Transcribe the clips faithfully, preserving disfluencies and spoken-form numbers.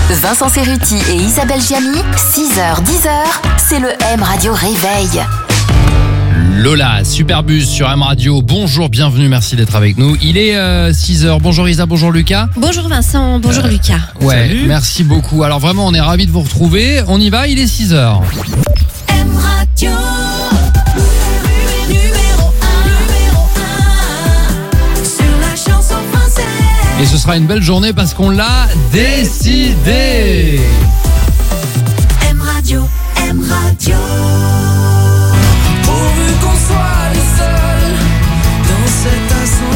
Vincent Cerruti et Isabelle Gianni, six heures dix heures, c'est le M Radio Réveil. Lola, Superbus sur M Radio. Bonjour, bienvenue, merci d'être avec nous. Il est euh, six heures. Bonjour Isa, bonjour Lucas. Bonjour Vincent, bonjour euh, Lucas. Ouais, Salut. Merci beaucoup. Alors vraiment, on est ravis de vous retrouver. On y va, il est six heures. M Radio. Et ce sera une belle journée parce qu'on l'a décidé. M Radio, M Radio. Pourvu qu'on soit les seuls dans cet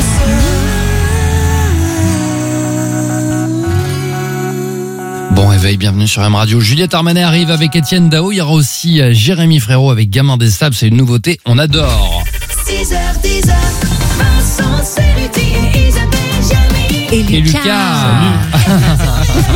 ascenseur. Bon réveil, bienvenue sur M Radio. Juliette Armanet arrive avec Étienne Dao. Il y aura aussi Jérémy Frérot avec Gamin des Sables. C'est une nouveauté, on adore. six heures dix heures, Vincent Cerruti et Isabelle Gianni. Et Lucas, Et Lucas.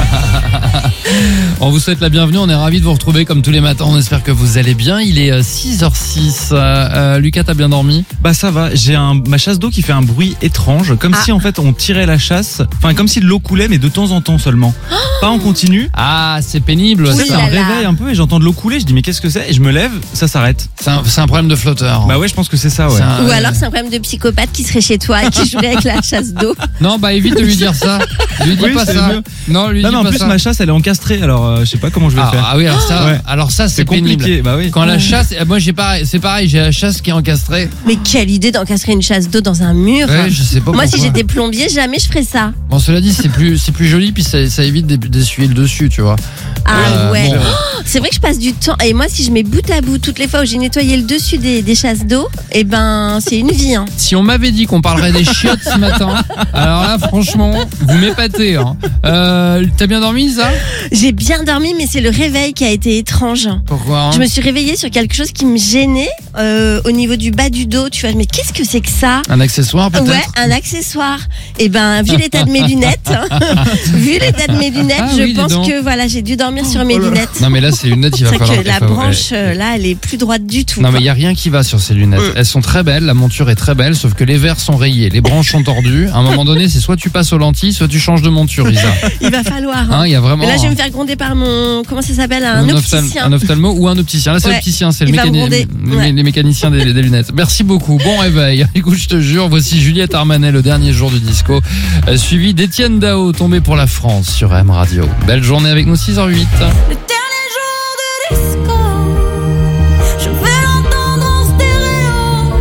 On vous souhaite la bienvenue, on est ravis de vous retrouver comme tous les matins, on espère que vous allez bien. Il est six heures six. Euh, euh, Lucas, t'as bien dormi? Bah ça va, j'ai un, ma chasse d'eau qui fait un bruit étrange, comme ah. si en fait on tirait la chasse, enfin comme si de l'eau coulait mais de temps en temps seulement. Oh pas en continu. Ah, c'est pénible. Oui, Ça là me là. réveille un peu et j'entends de l'eau couler, je dis mais qu'est-ce que c'est? Et je me lève, ça s'arrête. C'est un, c'est un problème de flotteur. Bah ouais, je pense que c'est ça, ouais. C'est un- Ou alors c'est un problème de psychopathe qui serait chez toi et qui jouerait avec la chasse d'eau. Non, bah évite de lui dire ça. Lui dis Oui, pas c'est ça. mieux. Non, lui Non dis mais en pas plus ça. ma chasse elle est encastrée, alors euh, je sais pas comment je vais Ah, faire. ah oui, alors ça, Ouais. alors ça c'est, C'est compliqué, pénible. bah oui. Quand la chasse, moi j'ai pareil, c'est pareil, j'ai la chasse qui est encastrée. Mais quelle idée d'encastrer une chasse d'eau dans un mur. Ouais, je sais pas Moi pourquoi. si j'étais plombier, jamais je ferais ça. Bon, cela dit, c'est plus, c'est plus joli, puis ça, ça évite d'e- d'essuyer le dessus, tu vois. Ah Euh, ouais. bon. Oh, c'est vrai que je passe du temps. Et moi si je mets bout à bout toutes les fois où j'ai nettoyé le dessus des, des chasses d'eau, et ben c'est une vie. Hein. Si on m'avait dit qu'on parlerait des chiottes ce matin, alors là, franchement, vous m'épatez. Hein. Euh, t'as bien dormi, ça? J'ai bien dormi, mais c'est le réveil qui a été étrange. Pourquoi hein Je me suis réveillée sur quelque chose qui me gênait euh, au niveau du bas du dos. Tu vois, mais qu'est-ce que c'est que ça? Un accessoire, peut-être? Ouais, un accessoire. Et ben, vu l'état de mes lunettes, vu l'état de mes lunettes, Ah je oui, dis pense donc. que voilà, j'ai dû dormir sur mes Oh là là. lunettes. Non, mais là, ces lunettes, il va C'est falloir. que la il faut- branche euh, là, elle est plus droite du tout. Non, mais il y a rien qui va sur ces lunettes. Elles sont très belles, la monture est très belle, sauf que les verres sont rayés, les branches sont tordues. À un moment donné, c'est soit tu passes aux lentilles, soit tu changes de monture, Isa. Il va falloir. hein. Hein, il y a vraiment. Mais là, je vais me faire gronder par mon, comment ça s'appelle, un, un, ophtal- opticien. un ophtalmo ou un opticien. Là, c'est Ouais. l'opticien, c'est le Il va me mécani- gronder. les, Ouais. les mécaniciens des, des lunettes. Merci beaucoup. Bon réveil. Écoute, je te jure, voici Juliette Armanet, le dernier jour du disco, euh, suivi d'Étienne Dao, tombé pour la France sur M Radio. Belle journée avec nous, six heures huit. Le dernier jour de disco, je vais l'entendre en stéréo.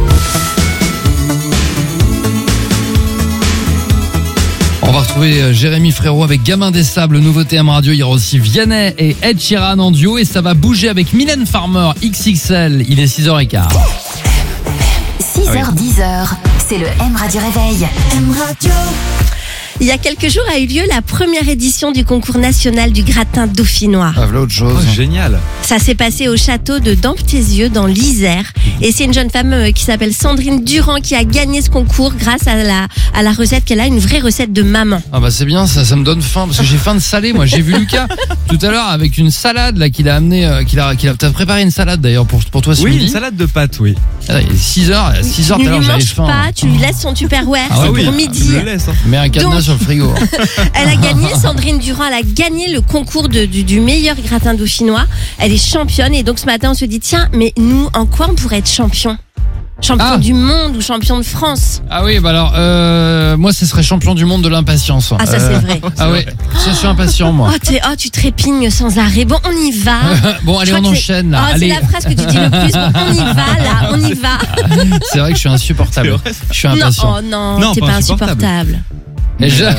On va retrouver euh, Jérémy Frérot avec Gamin des Sables, nouveauté M Radio. Il y aura aussi Vianney et Ed Sheeran en duo et ça va bouger avec Mylène Farmer, X X L. Il est six heures quinze. six heures dix heures, c'est le M Radio Réveil. M Radio. Il y a quelques jours a eu lieu la première édition du concours national du gratin dauphinois. Ah, voilà autre chose. Oh, génial. Ça s'est passé au château de Damptézieux dans l'Isère. Et c'est une jeune femme euh, qui s'appelle Sandrine Durand qui a gagné ce concours grâce à la, à la recette qu'elle a, une vraie recette de maman. Ah bah c'est bien, ça, ça me donne faim parce que j'ai faim de salé. Moi j'ai vu Lucas tout à l'heure avec une salade là qu'il a amené, euh, qu'il a, qu'il a, t'as préparé une salade d'ailleurs pour, pour toi ce Oui, midi. une salade de pâtes, oui. Ah, il est six heures, six heures Tu tout ne à l'heure lui j'avais manges faim. pas, tu lui laisses son Tupperware, Ah c'est oui, pour Je midi. le laisse. Hein. Mets un cadenas Donc- sur le frigo. Elle a gagné, Sandrine Durand, elle a gagné le concours de, du, du meilleur gratin dauphinois. Elle est championne et donc ce matin on se dit tiens, mais nous, en quoi on pourrait être champion? Champion Ah. du monde ou champion de France? Ah oui, bah alors euh, moi ce serait champion du monde de l'impatience. Ah ça Euh, c'est vrai. Ah oui, je suis impatient moi. Oh, t'es- oh, tu trépignes sans arrêt. Bon, on y va. Bon allez Je on crois que c'est- enchaîne là. Oh, c'est Allez. la phrase que tu dis le plus. Bon, on y va là, on y va. C'est vrai que je suis insupportable. C'est vrai, Je suis Non, impatient. oh non, Non, t'es pas pas insupportable. insupportable. Et je-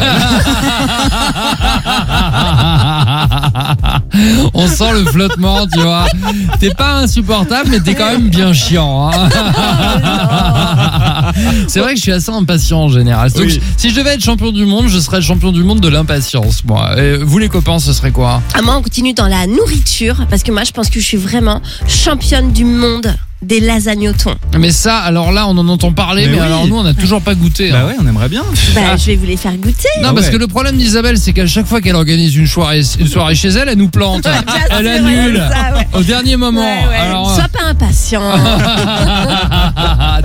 On sent le flottement, tu vois. T'es pas insupportable, mais t'es quand même bien chiant. Hein. C'est vrai que je suis assez impatient en général. Donc, Oui. si je devais être champion du monde, je serais le champion du monde de l'impatience, moi. Et vous les copains, ce serait quoi? Ah, moi, on continue dans la nourriture parce que moi, je pense que je suis vraiment championne du monde des lasagnes au thon. Mais ça, alors là, on en entend parler, mais, Mais oui. alors nous, on n'a toujours pas goûté. Bah hein. ouais, on aimerait bien. Bah, je vais vous les faire goûter. Non, Ah parce ouais. que le problème d'Isabelle, c'est qu'à chaque fois qu'elle organise une soirée, une soirée chez elle, elle nous plante. Elle c'est annule vrai, ça, ouais. au dernier moment. Ouais, ouais. Alors, Sois pas impatient.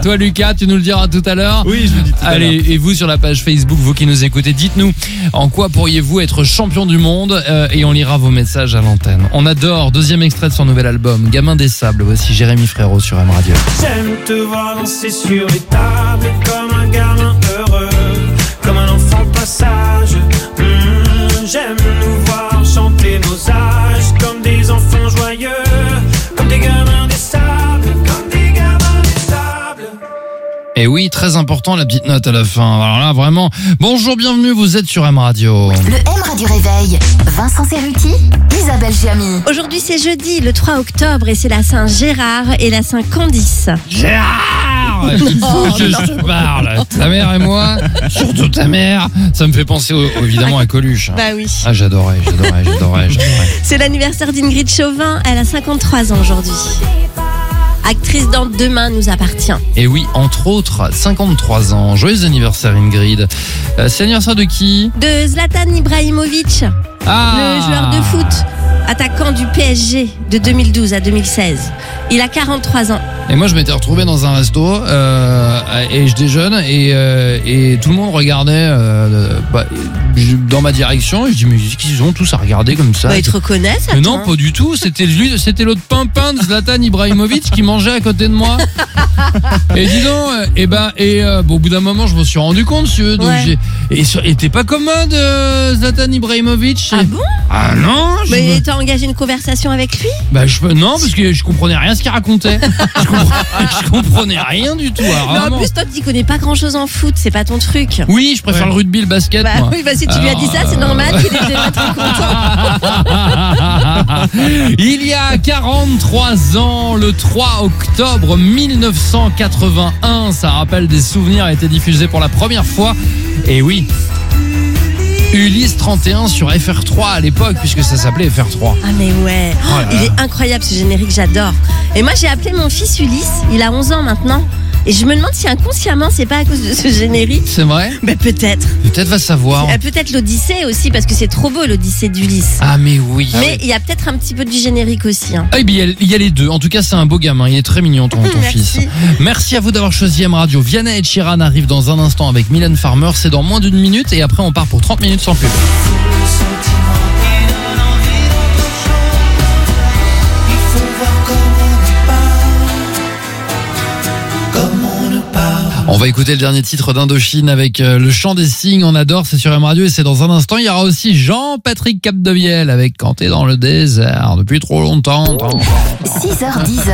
Toi, Lucas, tu nous le diras tout à l'heure. Oui, je vous dis tout à l'heure. Allez, et vous sur la page Facebook, vous qui nous écoutez, dites-nous en quoi pourriez-vous être champion du monde euh, et on lira vos messages à l'antenne. On adore, deuxième extrait de son nouvel album, Gamin des Sables. Voici Jérémy Frérot sur M Radio. J'aime te voir danser sur les tables comme un gamin heureux, comme un enfant passage. Mmh, j'aime nous voir chanter nos âges comme des enfants joyeux, comme des gamins des sables, comme des gamins des sables. Et oui, très important la petite note à la fin. Alors là, vraiment, bonjour, bienvenue, vous êtes sur M Radio. Le M Radio Réveil, Vincent Cerruti, Isabelle Giamy. Aujourd'hui, c'est jeudi, le trois octobre, et c'est la Saint-Gérard et la Saint-Candice. Gérard, il faut que je te parle. Ta mère et moi, surtout ta mère, ça me fait penser au- évidemment à Coluche. Bah oui. Ah, j'adorais, j'adorais, j'adorais, j'adorais. C'est l'anniversaire d'Ingrid Chauvin, elle a cinquante-trois ans aujourd'hui. Actrice dans Demain nous appartient. Et oui, entre autres, cinquante-trois ans. Joyeux anniversaire, Ingrid. Euh, c'est l'anniversaire de qui? De Zlatan Ibrahimovic, Ah, le joueur de foot, attaquant du P S G de deux mille douze à deux mille seize. Il a quarante-trois ans. Et moi, je m'étais retrouvé dans un resto euh, et je déjeune et, euh, et tout le monde regardait euh, bah, je- dans ma direction. Et je dis, mais qu'est-ce qu'ils ont tous à regarder comme ça? Bah, ils te reconnaissent, Mais non, attends. pas du tout. C'était lui, c'était l'autre pimpin de Zlatan Ibrahimovic qui mangeait à côté de moi. Et dis donc, euh, et ben, et euh, bon, au bout d'un moment, je me suis rendu compte, monsieur. Donc Ouais. j'ai, et, sur- et t'es pas commode, euh, Zlatan Ibrahimovic? Ah bon? Ah non, je Mais me- t'as engagé une conversation avec lui? bah je peux- non, parce que je comprenais rien à ce qu'il racontait. Je, comprenais, je comprenais rien du tout. Alors, Mais en vraiment. plus, toi, tu connais pas grand chose en foot, c'est pas ton truc. Oui, je préfère Ouais. le rugby, le basket. Bah moi. oui, bah si tu lui as dit ça, c'est Alors, normal qu'il était pas très content. Il y a quarante-trois ans, le trois octobre mille neuf cent quatre-vingt-un, ça rappelle des souvenirs, a été diffusé pour la première fois. Et oui, Ulysse trente et un sur F R trois à l'époque, puisque ça s'appelait F R trois. Ah mais ouais, Oh là il là. est incroyable ce générique, j'adore. Et moi j'ai appelé mon fils Ulysse, il a onze ans maintenant. Et je me demande si inconsciemment c'est pas à cause de ce générique. C'est vrai? Mais peut-être. Peut-être va savoir. Euh, Peut-être l'Odyssée aussi, parce que c'est trop beau l'Odyssée d'Ulysse. Ah mais oui. Mais il y a peut-être un petit peu du générique aussi. Hein. Ah, et bien, il y a- il y a les deux. En tout cas, c'est un beau gamin. Il est très mignon, ton, ton Merci. fils. Merci à vous d'avoir choisi M Radio. Vianney et Chiran arrivent dans un instant avec Mylène Farmer. C'est dans moins d'une minute. Et après, on part pour trente minutes sans pub. On va écouter le dernier titre d'Indochine avec euh, le chant des cygnes. On adore, c'est sur M Radio et c'est dans un instant. Il y aura aussi Jean-Patrick Capdevielle avec Quand t'es dans le désert depuis trop longtemps. six heures dix.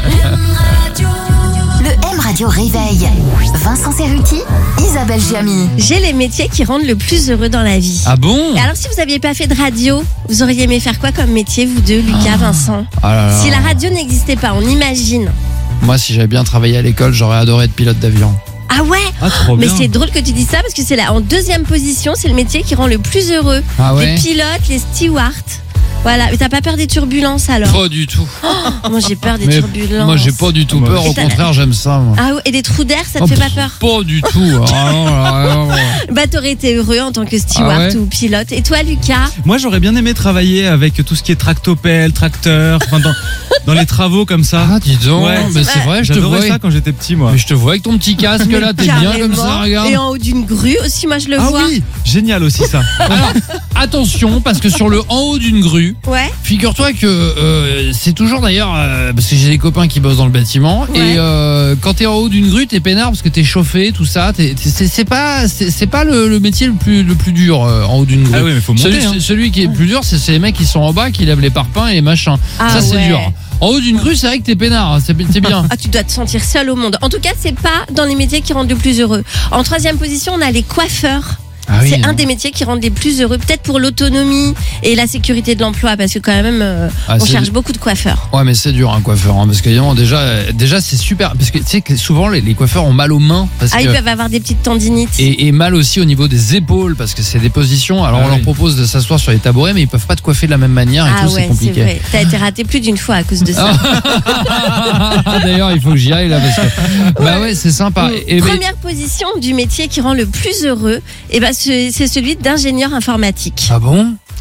Le M Radio Réveil, Vincent Cerruti, Isabelle Giamy. J'ai les métiers qui rendent le plus heureux dans la vie. Ah bon? Et alors si vous aviez pas fait de radio, vous auriez aimé faire quoi comme métier, vous deux, Lucas, Vincent? Ah là là. Si la radio n'existait pas, on imagine. Moi, si j'avais bien travaillé à l'école, j'aurais adoré être pilote d'avion. Ah ouais? Ah, trop Mais bien. c'est drôle que tu dis ça parce que c'est là en deuxième position, c'est le métier qui rend le plus heureux. Ah ouais? Les pilotes, les stewards. Voilà, mais t'as pas peur des turbulences alors? Pas du tout. Moi j'ai peur des Mais turbulences. Moi, j'ai pas du tout Moi peur. aussi. Au contraire, j'aime ça. Moi. Ah ouais, et des trous d'air, ça te Oh, fait pas pff, peur? Pas du tout. Ah non, ah non. Bah t'aurais été heureux en tant que steward Ah ouais? ou pilote. Et toi Lucas? Moi, j'aurais bien aimé travailler avec tout ce qui est tractopelle, tracteur, enfin, dans, dans les travaux comme ça. Ah, dis donc. Ouais. Mais c'est vrai, je te vois. J'adorais ça quand j'étais petit, moi. Mais je te vois avec ton petit casque là, t'es bien comme ça, Carrément. regarde. Et en haut d'une grue aussi, moi je le Ah vois. oui, génial aussi ça. Alors, attention, parce que sur le en haut d'une grue, Ouais. figure-toi que euh, c'est toujours d'ailleurs, euh, parce que j'ai des copains qui bossent dans le bâtiment, Ouais. et euh, quand t'es en haut d'une grue, t'es peinard parce que t'es chauffé, tout ça. t'es- t'es- c'est c'est pas, c'est c'est pas le, le métier le plus, le plus dur euh, en haut d'une grue. Ah oui, mais faut monter. celui, hein. celui qui est le plus dur, c'est c'est les mecs qui sont en bas, qui lèvent les parpaings et les machins. Ah ça, c'est ouais. dur. En haut d'une grue, c'est vrai que t'es peinard, c'est c'est bien. Ah, tu dois te sentir seul au monde. En tout cas, c'est pas dans les métiers qui rendent le plus heureux. En troisième position, on a les coiffeurs. Ah oui, c'est un hein. des métiers qui rendent les plus heureux, peut-être pour l'autonomie et la sécurité de l'emploi, parce que quand même, euh, Ah, on c'est- cherche beaucoup de coiffeurs. Ouais, mais c'est dur un coiffeur, hein, parce que évidemment, déjà, euh, déjà c'est super, parce que tu sais que souvent les, les coiffeurs ont mal aux mains, parce Ah, que ils peuvent avoir des petites tendinites. et, et mal aussi au niveau des épaules, parce que c'est des positions. Alors Ah on leur oui. propose de s'asseoir sur les tabourets, mais ils peuvent pas te coiffer de la même manière et Ah tout, c'est ouais, c'est compliqué. vrai. T'as été raté plus d'une fois à cause de ça. D'ailleurs, il faut que j'y aille là, parce que bah ouais, c'est sympa. Et, mais- Première position du métier qui rend le plus heureux, et ben c'est c'est celui d'ingénieur informatique. ah bon?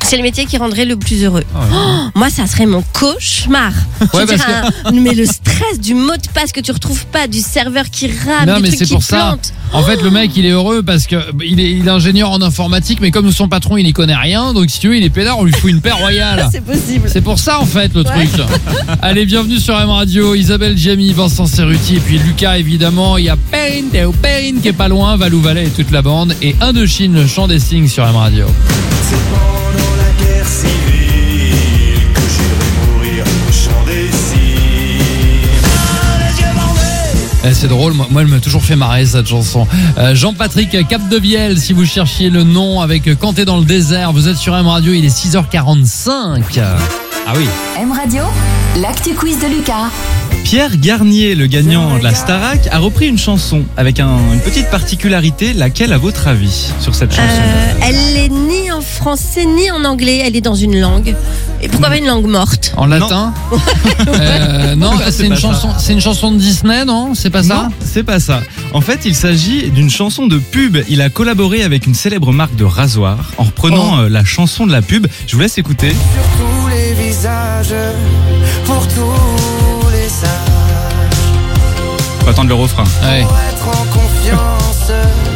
C'est le métier qui rendrait le plus heureux. Ah ouais. Oh, moi, ça serait mon cauchemar. Je Ouais, veux dire, parce un- mais le stress du mot de passe que tu retrouves pas, du serveur qui rame, Non, du mais truc c'est qui pour ça. plante. En fait, le mec, il est heureux parce que il est, il est ingénieur en informatique, mais comme son patron, il y connaît rien, donc si tu veux, il est pédard, on lui fout une paire royale. C'est possible. C'est pour ça en fait le Ouais. truc. Allez, bienvenue sur M Radio, Isabelle Giamy, Vincent Cerruti et puis Lucas évidemment. Il y a Perrine, Théo Perrine qui est pas loin, Valou Valais et toute la bande et Indochine, le chant des signes sur M Radio. C'est pendant la guerre civile que j'irai mourir au chant des cygnes. Les yeux bandés. Eh, c'est drôle, moi, moi elle m'a toujours fait marrer cette chanson. Euh, Jean-Patrick Capdevielle, si vous cherchiez le nom avec Quand t'es dans le désert, vous êtes sur M Radio, il est six heures quarante-cinq. Ah oui. M Radio, l'actu quiz de Lucas. Pierre Garnier, le gagnant de la Starac, a repris une chanson avec un- une petite particularité. Laquelle, à votre avis, sur cette chanson? Euh, elle est ni en français ni en anglais, elle est dans une langue. Et pourquoi pas une langue morte? En latin. Euh, non, C'est c'est une pas ça. chanson, c'est une chanson de Disney, non? C'est pas ça? Non, c'est pas ça. En fait, il s'agit d'une chanson de pub. Il a collaboré avec une célèbre marque de rasoir en reprenant euh, la chanson de la pub. Je vous laisse écouter. Sur tous les visages, pour tous les sages, Faut attendre le refrain. Ouais. pour être en confiance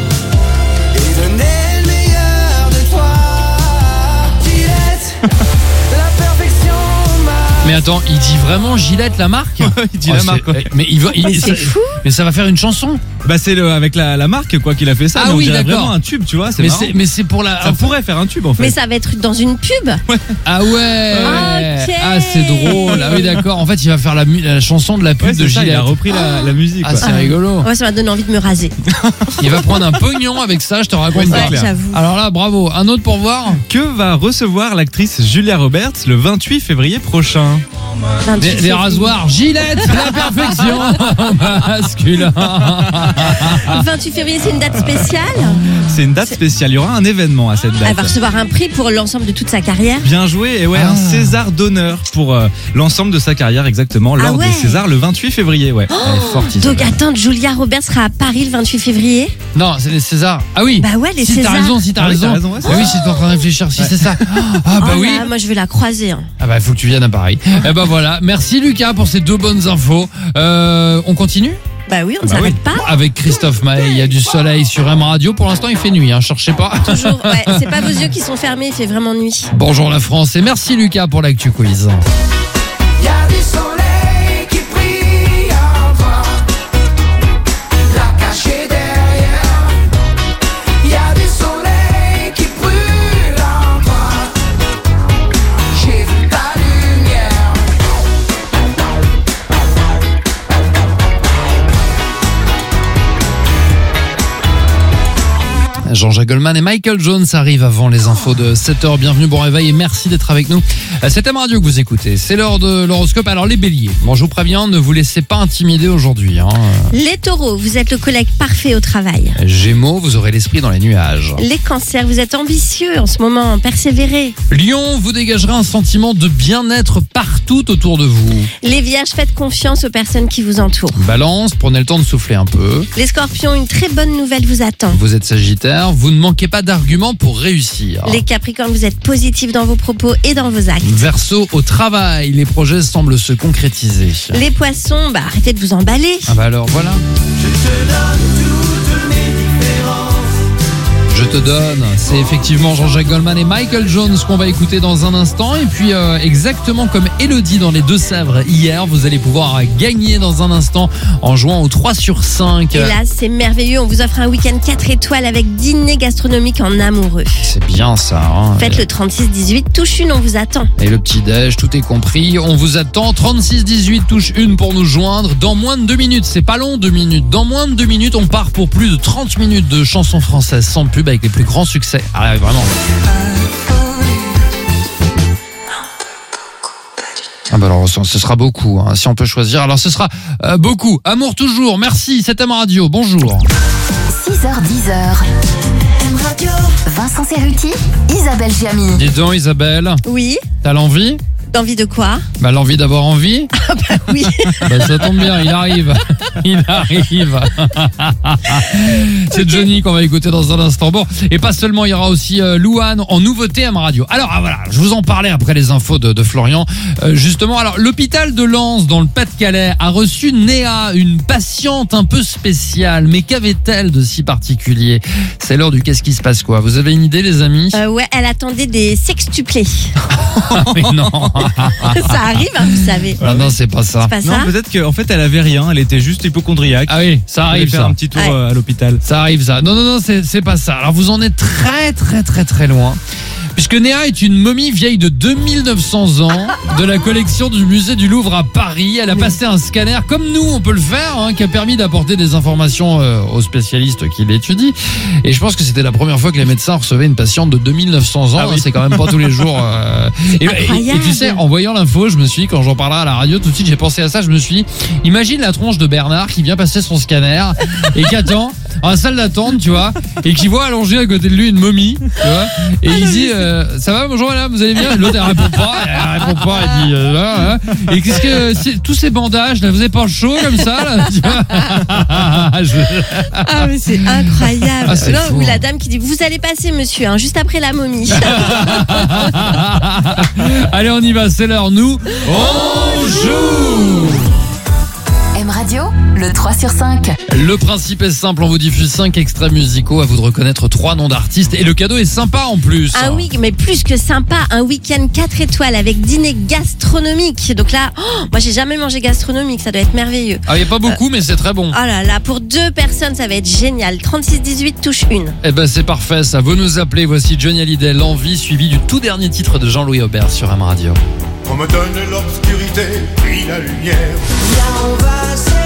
et donner le meilleur de toi. Gillette, la perfection m'a. Mais attends, il dit vraiment Gillette la marque? Il dit Oh, la c'est- marque. ouais. Mais il va, il- Mais ça- c'est fou. mais ça va faire une chanson. Bah c'est le avec la, la marque quoi qu'il a fait ça. Ah mais on oui, dirait d'accord. vraiment un tube, tu vois. C'est Mais marrant. c'est, mais c'est pour la. Ça pourrait faire un tube en fait. Mais ça va être dans une pub. Ah ouais. Ok. Ah c'est drôle. Ah oui d'accord. En fait, il va faire la, mu- la chanson de la pub Ouais, de c'est ça, il Gillette. a repris la, la musique. Ah quoi. c'est rigolo. Ouais, ça m'a donné envie de me raser. Il va prendre un pognon avec ça, je te raconte Ouais, pas. c'est clair. J'avoue. Alors là, bravo. Un autre pour voir. Que va recevoir l'actrice Julia Roberts le vingt-huit février prochain? vingt-huit Des, des février. rasoirs Gillette, la perfection masculin. vingt-huit février, c'est une date spéciale. C'est une date spéciale. Il y aura un événement à cette Elle va date. recevoir un prix pour l'ensemble de toute sa carrière. Bien joué et ouais Ah. un César d'honneur pour euh, l'ensemble de sa carrière exactement lors Ah ouais. des Césars le vingt-huit février. Ouais. Elle est forte, Donc Isabelle. attends, Julia Roberts sera à Paris le vingt-huit février. Non, c'est les Césars. Ah oui. Bah ouais, les si Césars. t'as raison, si t'as Ah oui, raison. t'as raison, ouais, c'est Ah oui, si t'es en train de réfléchir, si c'est ça. Ah bah Oh oui. là, moi je vais la croiser. hein. Ah bah il faut que tu viennes à Paris. Eh bah voilà. Merci Lucas pour ces deux bonnes infos. Euh, on continue Bah oui, on ne Bah s'arrête oui. pas. avec Christophe Maé. Il y a du soleil sur M Radio. Pour l'instant, il fait nuit. Hein, cherchez pas. Toujours. Ouais, c'est pas vos yeux qui sont fermés, il fait vraiment nuit. Bonjour la France et merci Lucas pour l'actu quiz. Y a du soleil qui brille en toi, la cacher derrière. Y a du soleil qui brûle en toi, j'ai vu ta lumière. Jean-Jacques Goldman et Michael Jones arrivent avant les infos de sept heures. Bienvenue, bon réveil et merci d'être avec nous. C'est M Radio que vous écoutez. C'est l'heure de l'horoscope. Alors les béliers, bon je vous préviens, ne vous laissez pas intimider aujourd'hui. Hein. Les taureaux, vous êtes le collègue parfait au travail. Gémeaux, vous aurez l'esprit dans les nuages. Les cancers, vous êtes ambitieux en ce moment, persévérez. Lion, vous dégagerez un sentiment de bien-être partout autour de vous. Les vierges, faites confiance aux personnes qui vous entourent. Balance, prenez le temps de souffler un peu. Les scorpions, une très bonne nouvelle vous attend. Vous êtes sagittaire, vous ne manquez pas d'arguments pour réussir. Les capricornes, vous êtes positifs dans vos propos et dans vos actes. Verseau, au travail, les projets semblent se concrétiser. Les poissons, bah arrêtez de vous emballer. Ah bah alors voilà. Je te donne, c'est effectivement Jean-Jacques Goldman et Michael Jones qu'on va écouter dans un instant. Et puis euh, exactement comme Elodie dans les Deux-Sèvres hier, vous allez pouvoir gagner dans un instant en jouant au trois sur cinq. Et là, c'est merveilleux, on vous offre un week-end quatre étoiles avec dîner gastronomique en amoureux. C'est bien ça. Hein. Faites le trente-six dix-huit, touche une, on vous attend. Et le petit-déj, tout est compris. On vous attend. trente-six dix-huit, touche une pour nous joindre. Dans moins de deux minutes, c'est pas long, deux minutes. Dans moins de deux minutes, on part pour plus de trente minutes de chansons françaises sans pub avec les plus grands succès. Ah, vraiment. Ah bah alors, ce ce sera beaucoup, hein, si on peut choisir. Alors, ce sera euh, beaucoup. Amour toujours. Merci, c'est M Radio. Bonjour. six heures dix. M Radio. Vincent Cerruti, Isabelle Giamy. Dis donc, Isabelle, Oui, t'as l'envie? Envie de quoi? Bah, l'envie d'avoir envie. Oui. Bah, ça tombe bien, il arrive. Il arrive. C'est Johnny qu'on va écouter dans un instant. Bon, et pas seulement, il y aura aussi euh, Louane en nouveauté à ma radio. Alors, ah, voilà, je vous en parlais après les infos de, de Florian. Euh, justement, alors, l'hôpital de Lens, dans le Pas-de-Calais, a reçu Néa, une patiente un peu spéciale. Mais qu'avait-elle de si particulier? C'est l'heure du qu'est-ce qui se passe, quoi. Vous avez une idée, les amis? Euh, ouais, elle attendait des sextuplés. Mais non. Ça arrive, hein, vous savez. Ah non, c'est pas ça. C'est pas Non, ça? peut-être qu'en fait, elle avait rien. Elle était juste hypocondriaque. Ah oui, ça Elle allait arrive, faire ça. un petit tour Ouais. euh, à l'hôpital. Ça arrive, ça. Non, non, non, c'est, c'est pas ça. Alors, vous en êtes très, très, très, très loin. Puisque Néa est une momie vieille de deux mille neuf cents ans de la collection du musée du Louvre à Paris. Elle a passé un scanner, comme nous, on peut le faire, hein, qui a permis d'apporter des informations euh, aux spécialistes qui l'étudient. Et je pense que c'était la première fois que les médecins recevaient une patiente de deux mille neuf cents ans. Ah oui. Hein, c'est quand même pas tous les jours. euh, et, et- incroyable. et tu sais, en voyant l'info, je me suis dit, quand j'en parlerai à la radio, tout de suite, j'ai pensé à ça. Je me suis dit, imagine la tronche de Bernard qui vient passer son scanner et qui attend en salle d'attente, tu vois, et qui voit allongée à côté de lui une momie, tu vois, et il dit euh, ça va, bonjour madame, vous allez bien? L'autre elle répond pas, elle répond pas, elle dit euh, ah, ah. Et qu'est-ce que c'est, tous ces bandages là, vous avez pas chaud comme ça là, tu vois? Je- Ah, mais c'est incroyable. Ah, c'est non, fou, ou hein. la dame qui dit vous allez passer, monsieur, hein, juste après la momie. Allez, on y va, c'est l'heure, nous on joue. M Radio, le trois sur cinq. Le principe est simple, on vous diffuse cinq extraits musicaux, à vous de reconnaître trois noms d'artistes, et le cadeau est sympa en plus. Ah oui, mais plus que sympa, un week-end quatre étoiles avec dîner gastronomique. Donc là, oh, moi j'ai jamais mangé gastronomique, ça doit être merveilleux. Ah, il n'y a pas beaucoup, mais c'est très bon. Oh là là, pour deux personnes, ça va être génial. trente-six dix-huit touche une. Eh ben c'est parfait, ça. Vous nous appelez, voici Johnny Hallyday, L'Envie, suivi du tout dernier titre de Jean-Louis Aubert sur M Radio. On me donne l'obscurité, puis la lumière. Là on va s'aimer.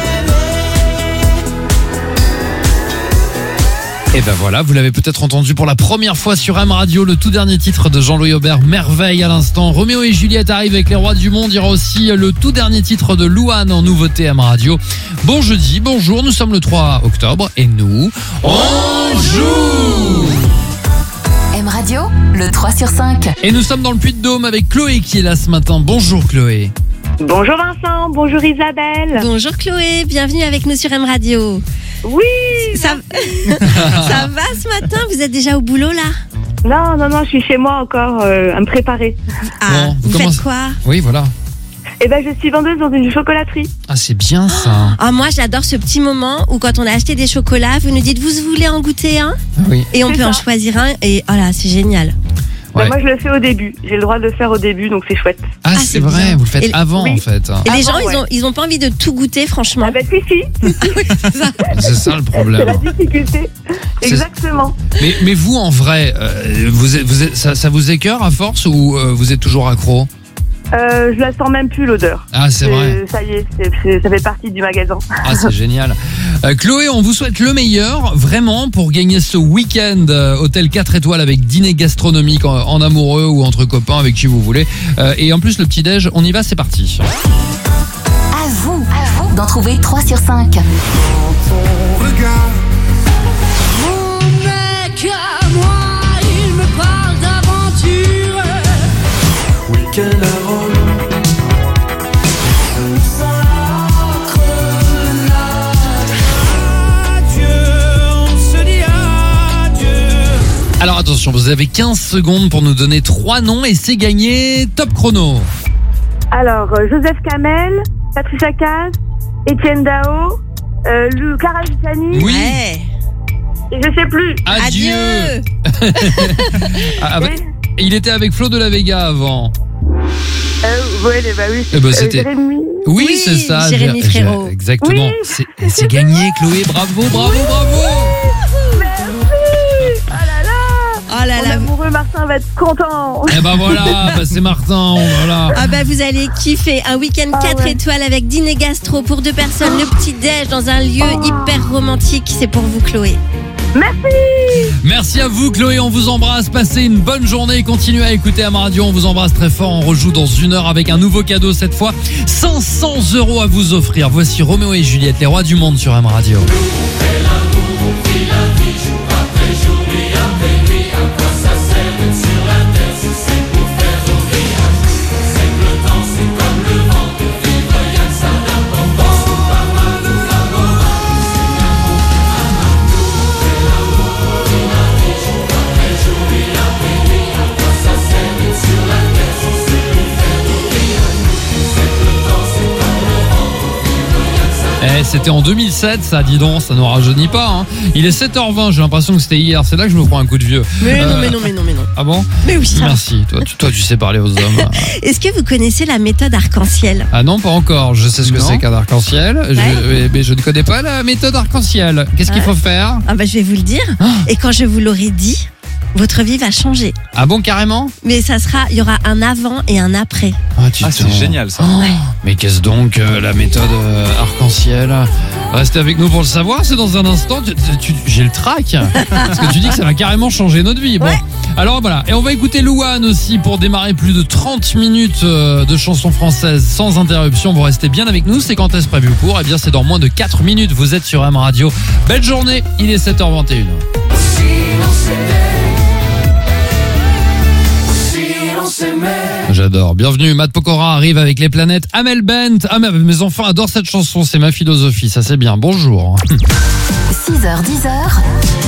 Et ben voilà, vous l'avez peut-être entendu pour la première fois sur M Radio, le tout dernier titre de Jean-Louis Aubert, Merveille à l'instant. Roméo et Juliette arrivent avec les rois du monde. Il y aura aussi le tout dernier titre de Louane en nouveauté M Radio. Bon jeudi, bonjour, nous sommes le trois octobre et nous, on joue. M Radio, le trois sur cinq. Et nous sommes dans le Puy-de-Dôme avec Chloé qui est là ce matin. Bonjour Chloé. Bonjour Vincent, bonjour Isabelle. Bonjour Chloé, bienvenue avec nous sur M Radio. Oui. Ça, ça va ce matin? Vous êtes déjà au boulot là? Non, non, non, je suis chez moi encore euh, à me préparer. Ah, Bon, vous comment- faites quoi? Oui, voilà. Eh ben, je suis vendeuse dans une chocolaterie. Ah, c'est bien ça. Ah, moi j'adore ce petit moment où quand on a acheté des chocolats, vous nous dites vous voulez en goûter un? Oui. Et on C'est peut en ça. choisir un et oh là, c'est génial. Ouais. Ben, moi, je le fais au début. J'ai le droit de le faire au début, donc c'est chouette. Ah, Ah, c'est c'est vrai, bien. vous le faites Et- avant oui. en fait. Et les Avant, gens, ouais. ils ont ils ont pas envie de tout goûter, franchement. Ah ben, si, si, C'est ça le c'est problème. la difficulté. Exactement. Mais, mais vous, en vrai, euh, vous êtes, vous êtes, ça, ça vous écœure à force ou euh, vous êtes toujours accro? Euh, je la sens même plus, l'odeur. Ah, c'est vrai. Euh, Ça y est, c'est- c'est- ça fait partie du magasin. Ah, c'est génial. Euh, Chloé, on vous souhaite le meilleur, vraiment, pour gagner ce week-end euh, hôtel quatre étoiles avec dîner gastronomique en, en amoureux ou entre copains, avec qui vous voulez. Euh, et en plus, le petit-déj, on y va, c'est parti. À vous, à vous d'en trouver trois sur cinq. Ton regard, Mon mec à moi, il me parle d'aventure. week-end à Rome. Adieu, on se dit adieu. Alors attention, vous avez quinze secondes pour nous donner trois noms et c'est gagné. Top chrono. Alors, euh, Joseph Kamel, Patricia Caz, Étienne Dao, euh, Lou- Clara Luciani, Oui. Ouais. et je sais plus. Adieu. Adieu. Ah, ah bah, Oui. il était avec Flo de la Vega avant. Euh, ouais, bah oui. Eh ben, Euh, c'était- Jérémy. Oui, Oui, c'est ça. Jérémy J'ai- j'ai- Frérot. Exactement. Oui. C'est, c'est gagné, Chloé. Bravo, bravo, bravo. Merci. Ah là là. Oh là Mon là. amoureux Martin va être content. Eh ben voilà, bah c'est Martin. Voilà. Ah bah vous allez kiffer un week-end Ah quatre ouais. étoiles avec dîner gastro pour deux personnes, le petit déj dans un lieu hyper romantique, c'est pour vous Chloé. Merci. Merci à vous, Chloé. On vous embrasse. Passez une bonne journée. Continuez à écouter Am Radio. On vous embrasse très fort. On rejoue dans une heure avec un nouveau cadeau cette fois. cinq cents euros à vous offrir. Voici Roméo et Juliette, les rois du monde sur Am Radio. Eh, c'était en deux mille sept, ça, dis donc, ça nous rajeunit pas. Hein. Il est sept heures vingt, j'ai l'impression que c'était hier. C'est là que je me prends un coup de vieux. Mais Euh, non, mais non, mais non, mais non. Ah bon? Mais oui, ça. Merci. Toi, tu, toi, tu sais parler aux hommes. Est-ce que vous connaissez la méthode arc-en-ciel? Ah non, pas encore. Je sais ce que Non. c'est qu'un arc-en-ciel. Je- Ouais. mais je ne connais pas la méthode arc-en-ciel. Qu'est-ce qu'il Ouais. faut faire? Ah bah je vais vous le dire. Et quand je vous l'aurai dit, votre vie va changer. Ah bon, carrément? Mais ça sera, il y aura un avant et un après. Ah, dis Ah, c'est donc. génial ça. Oh, mais qu'est-ce donc euh, la méthode euh, arc-en-ciel? Restez avec nous pour le savoir, c'est dans un instant. Tu- tu- tu- J'ai le trac. Parce que tu dis que ça va carrément changer notre vie. Bon. Ouais. Alors voilà, et on va écouter Louane aussi pour démarrer plus de trente minutes euh, de chansons françaises sans interruption. Vous restez bien avec nous, c'est quand est-ce prévu pour? Eh bien c'est dans moins de quatre minutes, vous êtes sur M Radio. Belle journée, il est sept heures vingt et une. Si l'on s'aimait, si l'on s'aimait. J'adore. Bienvenue, Matt Pokora arrive avec les planètes. Amel Bent. Ah, mais mes enfants adorent cette chanson, c'est ma philosophie, ça c'est bien. Bonjour. six heures dix heures.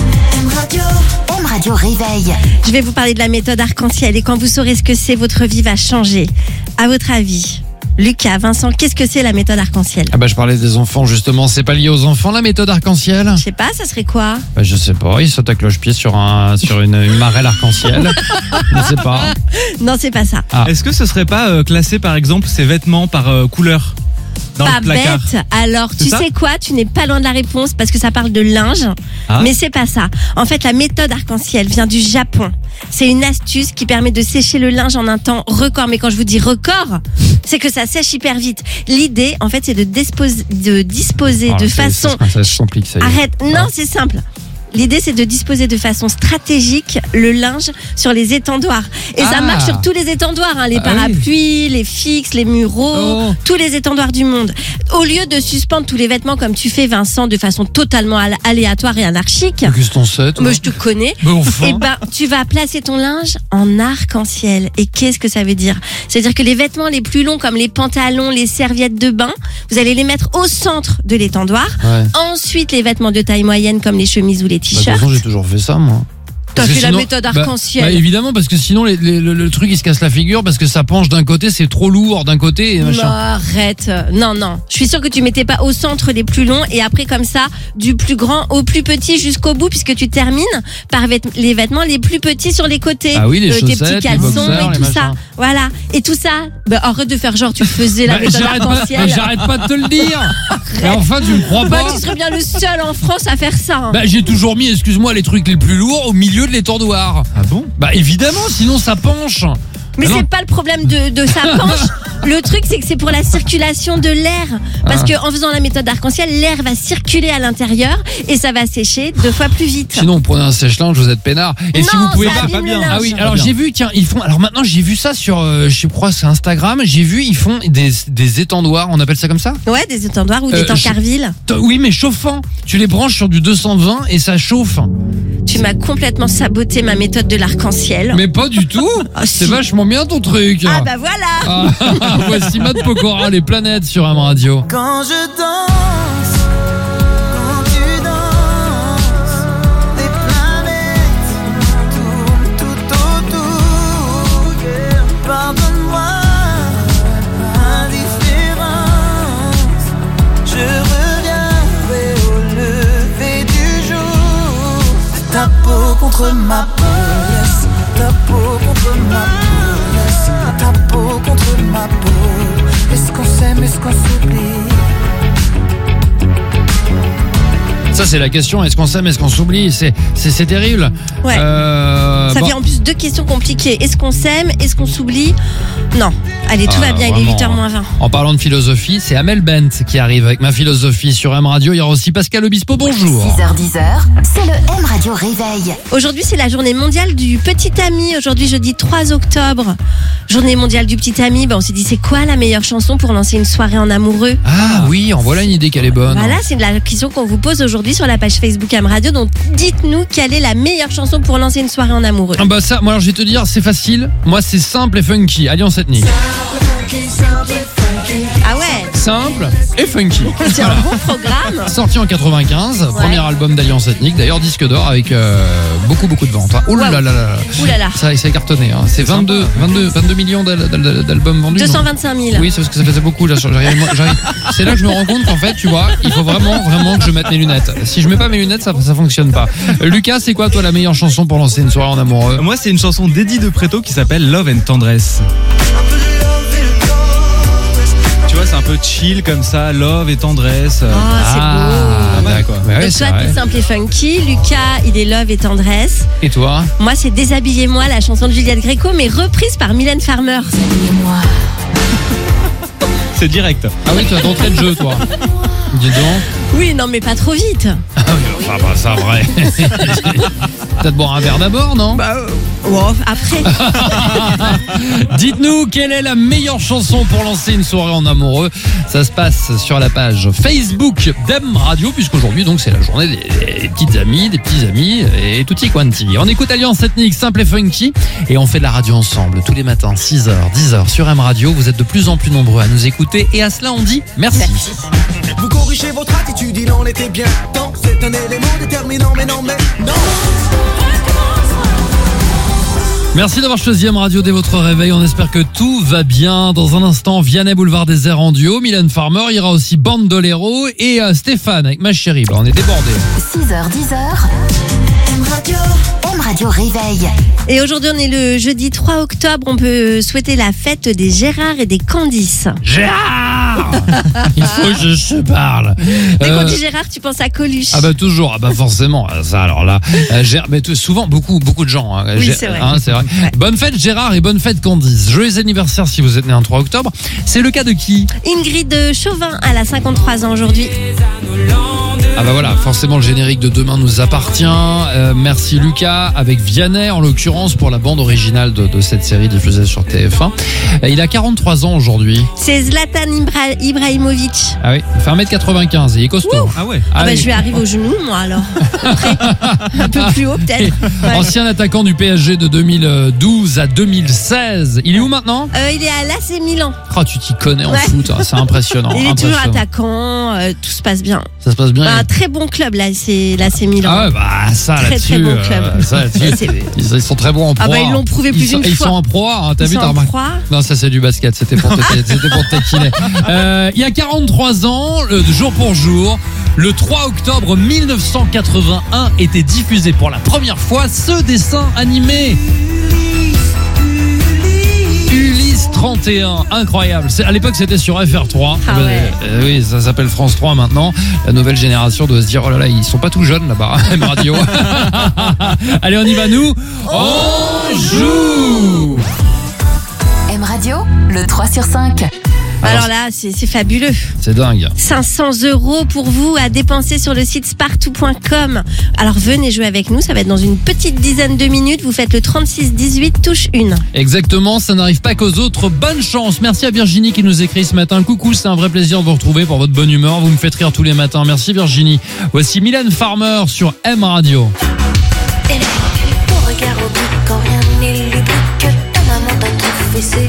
M Radio. M Radio réveil. Je vais vous parler de la méthode arc-en-ciel et quand vous saurez ce que c'est, votre vie va changer. À votre avis, Lucas, Vincent, qu'est-ce que c'est la méthode arc-en-ciel? Ah bah je parlais des enfants justement, c'est pas lié aux enfants la méthode arc-en-ciel? Je sais pas, ça serait quoi? Bah je sais pas, ils sautent à cloche-pied sur un sur une, une marelle arc-en-ciel. Je sais pas. Non, c'est pas ça. Ah. Est-ce que ce serait pas euh, classé par exemple ces vêtements par euh, couleur dans Pas le placard? bête. Alors, C'est tu ça sais quoi? Tu n'es pas loin de la réponse parce que ça parle de linge. Ah. Mais c'est pas ça. En fait, la méthode arc-en-ciel vient du Japon. C'est une astuce qui permet de sécher le linge en un temps record. Mais quand je vous dis record, c'est que ça sèche hyper vite. L'idée, en fait, c'est de, disposer, de disposer Ah, de c'est- façon... c'est- ça se complique, ça y est. Arrête. Non, Ah. c'est simple. L'idée, c'est de disposer de façon stratégique le linge sur les étendoirs. Et ça Ah. marche sur tous les étendoirs, hein, les Ah oui. parapluies, les fixes, les muraux, Oh. tous les étendoirs du monde. Au lieu de suspendre tous les vêtements comme tu fais, Vincent, de façon totalement al- aléatoire et anarchique, Qu'est-ce qu'on sait, toi? moi je te connais, Mais enfin. eh ben, tu vas placer ton linge en arc-en-ciel. Et qu'est-ce que ça veut dire? C'est-à-dire que les vêtements les plus longs, comme les pantalons, les serviettes de bain, vous allez les mettre au centre de l'étendoir. Ouais. Ensuite, les vêtements de taille moyenne, comme les chemises ou les Bah, de toute t-shirts. façon, j'ai toujours fait ça, moi. T'as Parce que fait la sinon- méthode bah- arc-en-ciel. bah, évidemment, parce que sinon, les- les- le, le truc, il se casse la figure parce que ça penche d'un côté, c'est trop lourd d'un côté et Non, machin. arrête. Non, non. Je suis sûre que tu mettais pas au centre les plus longs et après comme ça, du plus grand au plus petit jusqu'au bout puisque tu termines par vêt- les vêtements les plus petits sur les côtés. Ah oui, les Euh, tes chaussettes, petits les caleçons boxers, et les tout ça. machins. Voilà. Et tout ça, bah, arrête de faire genre tu faisais la Bah, méthode j'arrête pas, arc-en-ciel. bah, j'arrête pas de te le dire. Mais enfin, tu me crois Bah, pas? tu serais bien le seul en France à faire ça. hein. Bah, j'ai toujours mis, excuse-moi, les trucs les plus lourds au milieu de l'étendoir. Ah bon? Bah, évidemment, sinon ça penche. Mais Ah non. c'est pas le problème de, de sa penche. Le truc, c'est que c'est pour la circulation de l'air. Parce Ah. que en faisant la méthode arc-en-ciel, l'air va circuler à l'intérieur et ça va sécher deux fois plus vite. Sinon, vous prenez un sèche-linge, vous êtes peinard. Et si Non, vous pouvez ça pas, abîme pas le bien. linge. Ah oui, Pas alors bien. j'ai vu, tiens, ils font. Alors maintenant, j'ai vu ça sur, euh, je crois, c'est Instagram. J'ai vu, ils font des, des étendoirs. On appelle ça comme ça? Ouais, des étendoirs ou Euh, des tancarvilles. T- Oui, mais chauffant. Tu les branches sur du deux cent vingt et ça chauffe. Tu m'as complètement saboté ma méthode de l'arc-en-ciel. Mais pas du tout. Ah, C'est si. vachement bien ton truc. Ah bah voilà. Ah, voici Matt Pokora, les planètes sur M Radio. Quand je danse, quand tu danses, les planètes tournent tout autour. Pardonne-moi l'indifférence, je reviendrai au lever du jour. Ta peau contre ma peau, yes. Ta peau contre ma peau, yes. Ta peau contre ma peau. Est-ce qu'on s'aime, est-ce qu'on s'oublie? Ça, c'est la question. Est-ce qu'on s'aime, est-ce qu'on s'oublie? C'est, c'est, c'est terrible. Ouais. Euh, Ça bon. fait en plus deux questions compliquées. Est-ce qu'on s'aime? Est-ce qu'on s'oublie? Non. Allez, tout Ah, va bien, il est vraiment. huit heures moins vingt. En parlant de philosophie, c'est Amel Bent qui arrive avec ma philosophie sur M Radio. Il y aura aussi Pascal Obispo. Bonjour. six heures dix heures. C'est le M Radio réveil. Aujourd'hui, c'est la journée mondiale du petit ami. Aujourd'hui, jeudi trois octobre. Journée mondiale du petit ami. Ben, on s'est dit, c'est quoi la meilleure chanson pour lancer une soirée en amoureux? Ah oui, en voilà une idée qu'elle est bonne. Voilà, c'est la question qu'on vous pose aujourd'hui sur la page Facebook M Radio. Donc, dites-nous quelle est la meilleure chanson pour lancer une soirée en amoureux. Ah bah ça, moi alors je vais te dire, c'est facile. Moi c'est simple et funky. Alliance ethnique. Ah ouais? simple et funky. C'est un bon programme. Sorti en quatre-vingt-quinze, Ouais. premier album d'Alliance Ethnique, d'ailleurs disque d'or avec euh, beaucoup beaucoup de ventes. Hein. Ouh là là là là. Ouh là là. Ça, ça a cartonné. Hein. C'est vingt-deux, vingt-deux, vingt-deux millions d'al- d'al- d'albums vendus. deux cent non vingt-cinq mille. Oui, c'est parce que ça faisait beaucoup. Là, j'arrive- moi, j'arrive- c'est là que je me rends compte qu'en fait, tu vois, il faut vraiment, vraiment que je mette mes lunettes. Si je mets pas mes lunettes, ça, ça fonctionne pas. Euh, Lucas, c'est quoi toi la meilleure chanson pour lancer une soirée en amoureux? Moi, c'est une chanson d'Eddie de Preto qui s'appelle Love and Tendresse. Tu vois, c'est un peu chill comme ça, love et tendresse. Oh, c'est Ah, beau. d'accord. Bah ouais, Donc c'est toi, vrai. t'es simple et funky. Lucas, il est love et tendresse. Et toi? Moi, c'est Déshabillez-moi, la chanson de Juliette Gréco, mais reprise par Mylène Farmer. C'est direct. Ah oui, tu as d'entrée de jeu, toi. Dis donc. Oui, non, mais pas trop vite. Ah oui, enfin, bah, ça, vrai. Peut-être boire un verre d'abord, non? Bah, euh, oh, après. Dites-nous quelle est la meilleure chanson pour lancer une soirée en amoureux. Ça se passe sur la page Facebook d'M Radio, puisqu'aujourd'hui donc c'est la journée des, des petites amies, des petits amis et tutti quanti. On écoute Alliance Ethnique, simple et funky, et on fait de la radio ensemble tous les matins, six heures, dix heures sur M Radio. Vous êtes de plus en plus nombreux à nous écouter et à cela on dit merci. Merci. Vous corrigez votre attitude, il en était bien temps. C'est un élément déterminant, mais non, mais non. Merci d'avoir choisi M Radio dès votre réveil. On espère que tout va bien. Dans un instant, Vianney Boulevard des Airs en duo. Mylène Farmer, il y aura aussi Bandolero et euh, Stéphane avec Ma Chérie. Bah, on est débordés. six heures, dix heures. M Radio. M Radio réveil. Et aujourd'hui, on est le jeudi trois octobre. On peut souhaiter la fête des Gérard et des Candice. Gérard Il faut que je te parle. Dès qu'on Euh, dit Gérard, tu penses à Coluche. Ah bah toujours, ah bah forcément, ça alors là, euh, Gérard, mais t- souvent beaucoup beaucoup de gens. Hein, Oui, Gé- c'est vrai. hein, c'est vrai. Ouais. Bonne fête Gérard et bonne fête Candice. Joyeux anniversaire si vous êtes né un trois octobre. C'est le cas de qui? Ingrid Chauvin, elle a cinquante-trois ans aujourd'hui. Ah bah voilà, forcément le générique de Demain nous appartient. Euh, merci Lucas, avec Vianney en l'occurrence pour la bande originale de, de cette série diffusée sur T F un. Euh, il a quarante-trois ans aujourd'hui. C'est Zlatan Ibra- Ibrahimovic. Ah oui, il fait un mètre quatre-vingt-quinze et il est costaud. Ah ouais. Ah bah, oui. je lui arrive au genou, moi, alors. Après. Un peu plus haut, peut-être. Ouais. Ancien attaquant du P S G de deux mille douze à deux mille seize. Il est où maintenant? Euh, il est à l'A C Milan. Oh, tu t'y connais en Ouais. foot, hein, c'est impressionnant. Il est toujours impressionnant. attaquant, euh, tout se passe bien. Ça se passe bien. Bah, un très bon club, là, c'est l'A C Milan. Ah ouais, bah ça Très, là-dessus, très bon euh, club. ça, là-dessus, C'est- ils, ils sont très bons en Pro Ah bah, A. ils l'ont prouvé plus Ils sont- d'une Ils fois. sont en Pro A, hein, t'as Ils vu, sont t'as en remarqué? Pro A. Non, ça c'est du basket, c'était pour te, c'était pour te taquiner. Euh, il y a quarante-trois ans, le jour pour jour, le trois octobre mille neuf cent quatre-vingt-un était diffusé pour la première fois ce dessin animé. Ulysse trente et un, incroyable. C'est- À l'époque, c'était sur F R trois. Ah ouais. Euh, oui, ça s'appelle France trois maintenant. La nouvelle génération doit se dire, oh là là, ils sont pas tout jeunes là-bas, M Radio. Allez, on y va, nous. On joue. M Radio, le trois sur cinq. Alors là, c'est c'est fabuleux. C'est dingue. cinq cents euros pour vous à dépenser sur le site spartou point com. Alors venez jouer avec nous, ça va être dans une petite dizaine de minutes. Vous faites le trente-six dix-huit, touche une. Exactement, ça n'arrive pas qu'aux autres. Bonne chance. Merci à Virginie qui nous écrit ce matin. Coucou, c'est un vrai plaisir de vous retrouver pour votre bonne humeur. Vous me faites rire tous les matins. Merci Virginie. Voici Mylène Farmer sur M Radio. Et là, ton regard au bout quand rien n'illuminque, ta maman t'a tout fessé.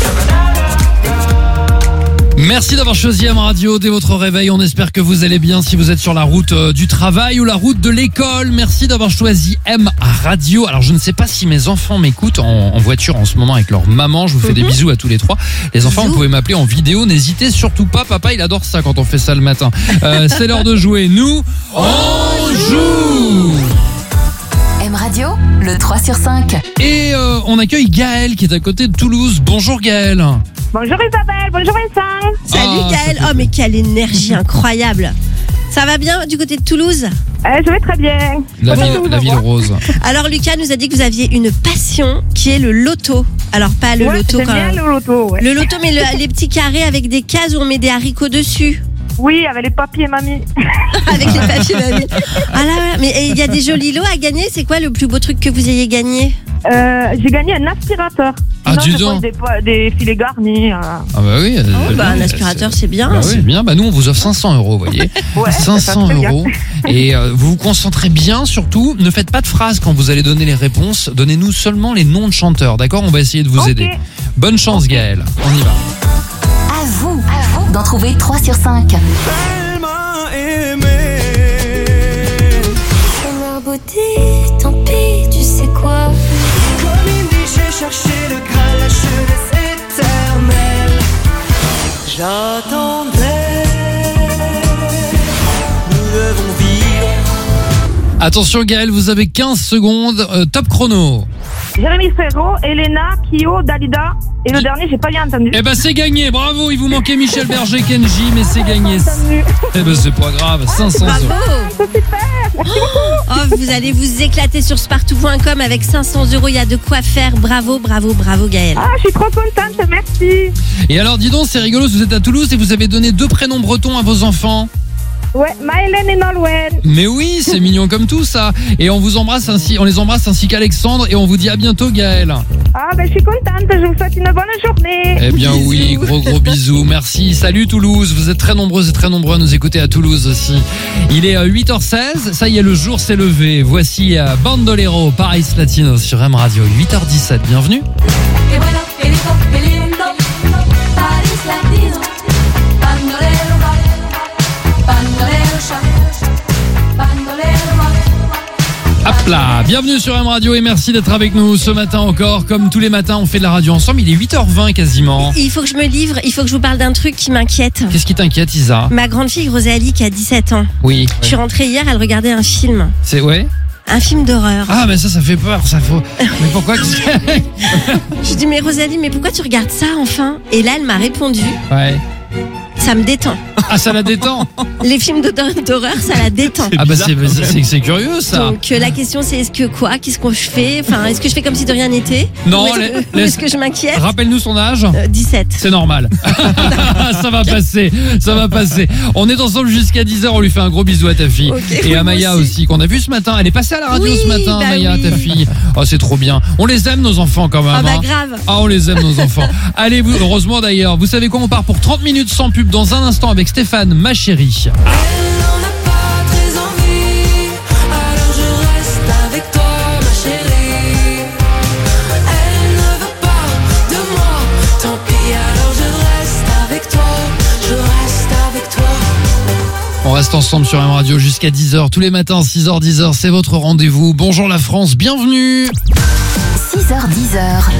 Merci d'avoir choisi M Radio dès votre réveil. On espère que vous allez bien si vous êtes sur la route euh, du travail ou la route de l'école. Merci d'avoir choisi M Radio. Alors je ne sais pas si mes enfants m'écoutent en, en voiture en ce moment avec leur maman. Je vous fais des bisous à tous les trois. Les enfants, vous pouvez m'appeler en vidéo. N'hésitez surtout pas. Papa, il adore ça quand on fait ça le matin. Euh, c'est l'heure de jouer. Nous, on joue. M Radio, le trois sur cinq. Et euh, on accueille Gaël qui est à côté de Toulouse. Bonjour Gaël. Bonjour Isabelle, bonjour Vincent. Salut Ah, Gaël. ça fait Oh mais quelle énergie incroyable. Ça va bien du côté de Toulouse? Euh, je vais très bien. La Comment ville, je vous la ville envoie rose. Alors Lucas nous a dit que vous aviez une passion qui est le loto. Alors pas le Ouais, loto j'aime quand bien même. le loto, ouais. Le loto mais le- les petits carrés avec des cases où on met des haricots dessus. Oui, avec les papiers mamie. Avec les papiers mamie. Ah là, là, mais il y a des jolis lots à gagner. C'est quoi le plus beau truc que vous ayez gagné? Euh, j'ai gagné un aspirateur. Ah, Sinon, dis je donc. pose Des, po- des filets garnis. euh. Ah bah oui. euh, Oh, bah, un oui, aspirateur c'est bien. Bah oui, c'est bien. Bah nous on vous offre cinq cents euros, vous voyez. Ouais, cinq ça cents fait bien. euros. Et euh, vous vous concentrez bien surtout. Ne faites pas de phrases quand vous allez donner les réponses. Donnez-nous seulement les noms de chanteurs, d'accord? On va essayer de vous Ok. aider. Bonne chance Gaël. On y va. À vous, à vous d'entrer retrouvez trois sur cinq. Elle m'a aimé. Leur beauté, tant pis, tu sais quoi. Comme il dit, j'ai cherché le Graal, la jeunesse éternelle. J'attendais. Nous devons vivre. Attention Gaël, vous avez quinze secondes, euh, top chrono. Jérémy Ferro, Elena, Kyo, Dalida. Et le dernier, j'ai pas bien entendu. Eh ben c'est gagné, bravo, il vous manquait Michel Berger, Kenji, mais c'est gagné. Eh ben c'est pas grave, cinq cents Bravo. euros. C'est super. Merci beaucoup. Oh, vous allez vous éclater sur spartou point com avec cinq cents euros. Il y a de quoi faire. Bravo, bravo, bravo Gaël. Ah, je suis trop contente. Merci. Et alors dis donc, c'est rigolo, vous êtes à Toulouse et vous avez donné deux prénoms bretons à vos enfants. Ouais, Maëlène et Nolwenn. Mais oui, c'est mignon comme tout ça. Et on vous embrasse ainsi, on les embrasse ainsi qu'Alexandre et on vous dit à bientôt Gaël. Ah, ben je suis contente. Je vous souhaite une bonne journée. Eh bien oui, gros gros bisous, merci. Salut Toulouse, vous êtes très nombreuses et très nombreux à nous écouter à Toulouse aussi. Il est huit heures seize, ça y est, le jour s'est levé. Voici euh, Bandolero, Paris Latino sur M Radio, huit heures dix-sept, bienvenue. Que bueno, que rico, que lindo. Paris Latino. Bandolero, bandolero, bandolero. Hop là, bienvenue sur M Radio et merci d'être avec nous ce matin encore. Comme tous les matins, on fait de la radio ensemble, il est huit heures vingt quasiment. Il faut que je me livre, il faut que je vous parle d'un truc qui m'inquiète. Qu'est-ce qui t'inquiète Isa? Ma grande fille Rosalie qui a dix-sept ans. Oui. Je suis rentrée hier, elle regardait un film. C'est ouais. Un film d'horreur. Ah mais ça, ça fait peur, ça faut. Mais pourquoi que c'est- Je dis mais Rosalie, mais pourquoi tu regardes ça enfin? Et là elle m'a répondu, Ouais. ça me détend. Ah ça la détend. Les films d'horreur, d'horreur, ça la détend. Ah bah c'est c'est c'est curieux ça. Donc euh, la question c'est est-ce que quoi? Qu'est-ce qu'on fais? Enfin, est-ce que je fais comme si de rien n'était? Non, Ou est-ce laisse- que, ou est-ce que je m'inquiète? Rappelle-nous son âge. Euh, dix-sept. C'est normal. Ça va passer, ça va passer. On est ensemble jusqu'à dix heures, on lui fait un gros bisou à ta fille. Ok, et oui, à moi Maya aussi. aussi, qu'on a vu ce matin. Elle est passée à la radio Oui, ce matin, bah Maya, oui. ta fille. Oh, c'est trop bien. On les aime nos enfants quand même. Ah bah hein. grave. Ah, on les aime nos enfants. Allez, vous, heureusement d'ailleurs. Vous savez quoi, on part pour trente minutes sans pub dans un instant avec Stéphane, ma chérie. Elle n'en a pas très envie, alors je reste avec toi, ma chérie. Elle ne veut pas de moi, tant pis, alors je reste avec toi, je reste avec toi. On reste ensemble sur M Radio jusqu'à dix heures tous les matins, six heures dix heures, c'est votre rendez-vous. Bonjour la France, bienvenue. six heures dix heures.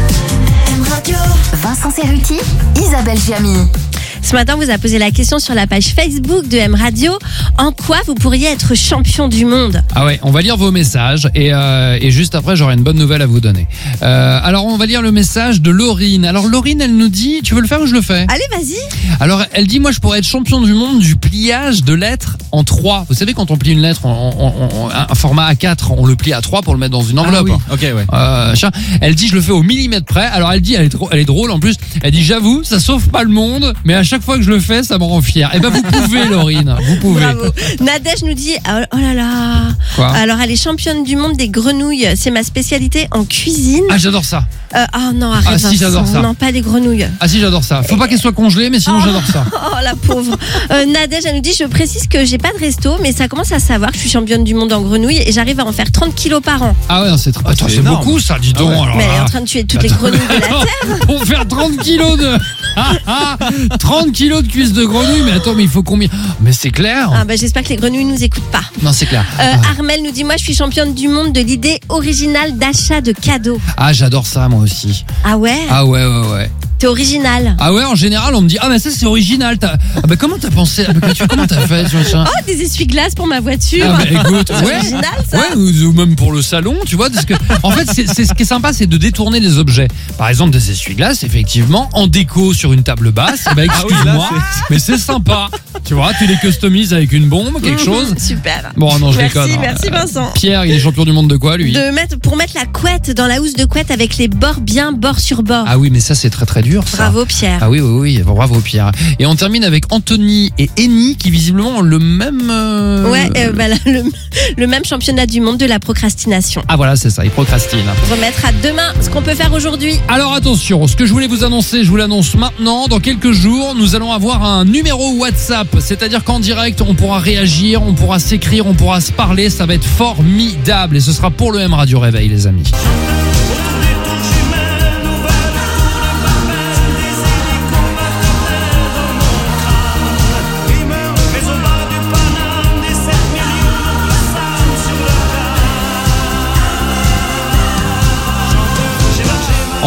M Radio. Vincent Cerruti, Isabelle Giamy. Ce matin, on vous a posé la question sur la page Facebook de M Radio. En quoi vous pourriez être champion du monde? Ah ouais, on va lire vos messages et, euh, et juste après j'aurai une bonne nouvelle à vous donner. Euh, alors on va lire le message de Laurine. Alors Laurine, elle nous dit, tu veux le faire ou je le fais? Allez, vas-y. Alors elle dit, moi je pourrais être champion du monde du pliage de lettres en trois. Vous savez quand on plie une lettre, on, on, on, un format A quatre, on le plie à trois pour le mettre dans une enveloppe. Ah oui. Ok, ouais. Euh, machin. Elle dit je le fais au millimètre près. Alors elle dit elle est, drôle, elle est drôle en plus. Elle dit j'avoue ça sauve pas le monde, mais à chaque fois que je le fais ça me rend fier. Et ben vous pouvez Laurine, vous pouvez. Bravo. Nadège nous dit oh oh là là. Quoi? Alors elle est championne du monde des grenouilles. C'est ma spécialité en cuisine. Ah j'adore ça. Euh, oh non, arrête. Ah, si, j'adore Vincent. ça. Non, pas des grenouilles. Ah si j'adore ça. Faut pas qu'elle soit congelée mais sinon Oh. j'adore ça. Oh la pauvre. Euh, Nadège elle nous dit je précise que j'ai pas de resto, mais ça commence à savoir que je suis championne du monde en grenouilles et j'arrive à en faire trente kilos par an. Ah ouais non, c'est tr- attends, c'est c'est énorme. beaucoup ça, dis donc. Ah ouais. Alors Mais elle est là. en train de tuer toutes les grenouilles de la terre. Pour faire trente kilos de Ah, ah, trente kilos de cuisses de grenouille. Mais attends, mais il faut combien? Mais c'est clair. Ah bah j'espère que les grenouilles nous écoutent pas. Non, c'est clair. Euh, Armel nous dit moi je suis championne du monde de l'idée originale d'achat de cadeaux. Ah, j'adore ça moi aussi. Ah ouais? Ah ouais, ouais, ouais. T'es original. Ah ouais, en général, on me dit ah mais ça c'est original. T'as... Ah bah comment t'as pensé? Ah bah, tu- comment t'as fait tu vois, ça Oh des essuie-glaces pour ma voiture. Ah bah écoute, C'est ouais, original ça. ouais, ou ou même pour le salon, tu vois, parce que en fait, c'est, c'est ce qui est sympa, c'est de détourner les objets. Par exemple, des essuie-glaces, effectivement, en déco sur une table basse. Eh ben, Ah oui, là, excuse-moi, mais c'est sympa. Tu vois, tu les customises avec une bombe, quelque chose. Super. Bon, non, je Merci, déconne. hein. merci Vincent. Pierre, il est champion du monde de quoi, lui? De mettre, pour mettre la couette dans la housse de couette avec les bords bien bord sur bord. Ah oui, mais ça, c'est très très dur, ça. Bravo Pierre. Ah oui, oui, oui, bravo Pierre. Et on termine avec Anthony et Eni qui visiblement ont le même. euh, Ouais, euh, bah, là, le, le même championnat du monde de la procrastination. Ah voilà, c'est ça, ils procrastinent. Remettre à demain ce qu'on peut faire aujourd'hui. Alors attention, ce que je voulais vous annoncer, je vous l'annonce maintenant. Dans quelques jours, nous allons avoir un numéro WhatsApp. C'est-à-dire qu'en direct, on pourra réagir, on pourra s'écrire, on pourra se parler. Ça va être formidable. Et ce sera pour le M Radio Réveil, les amis.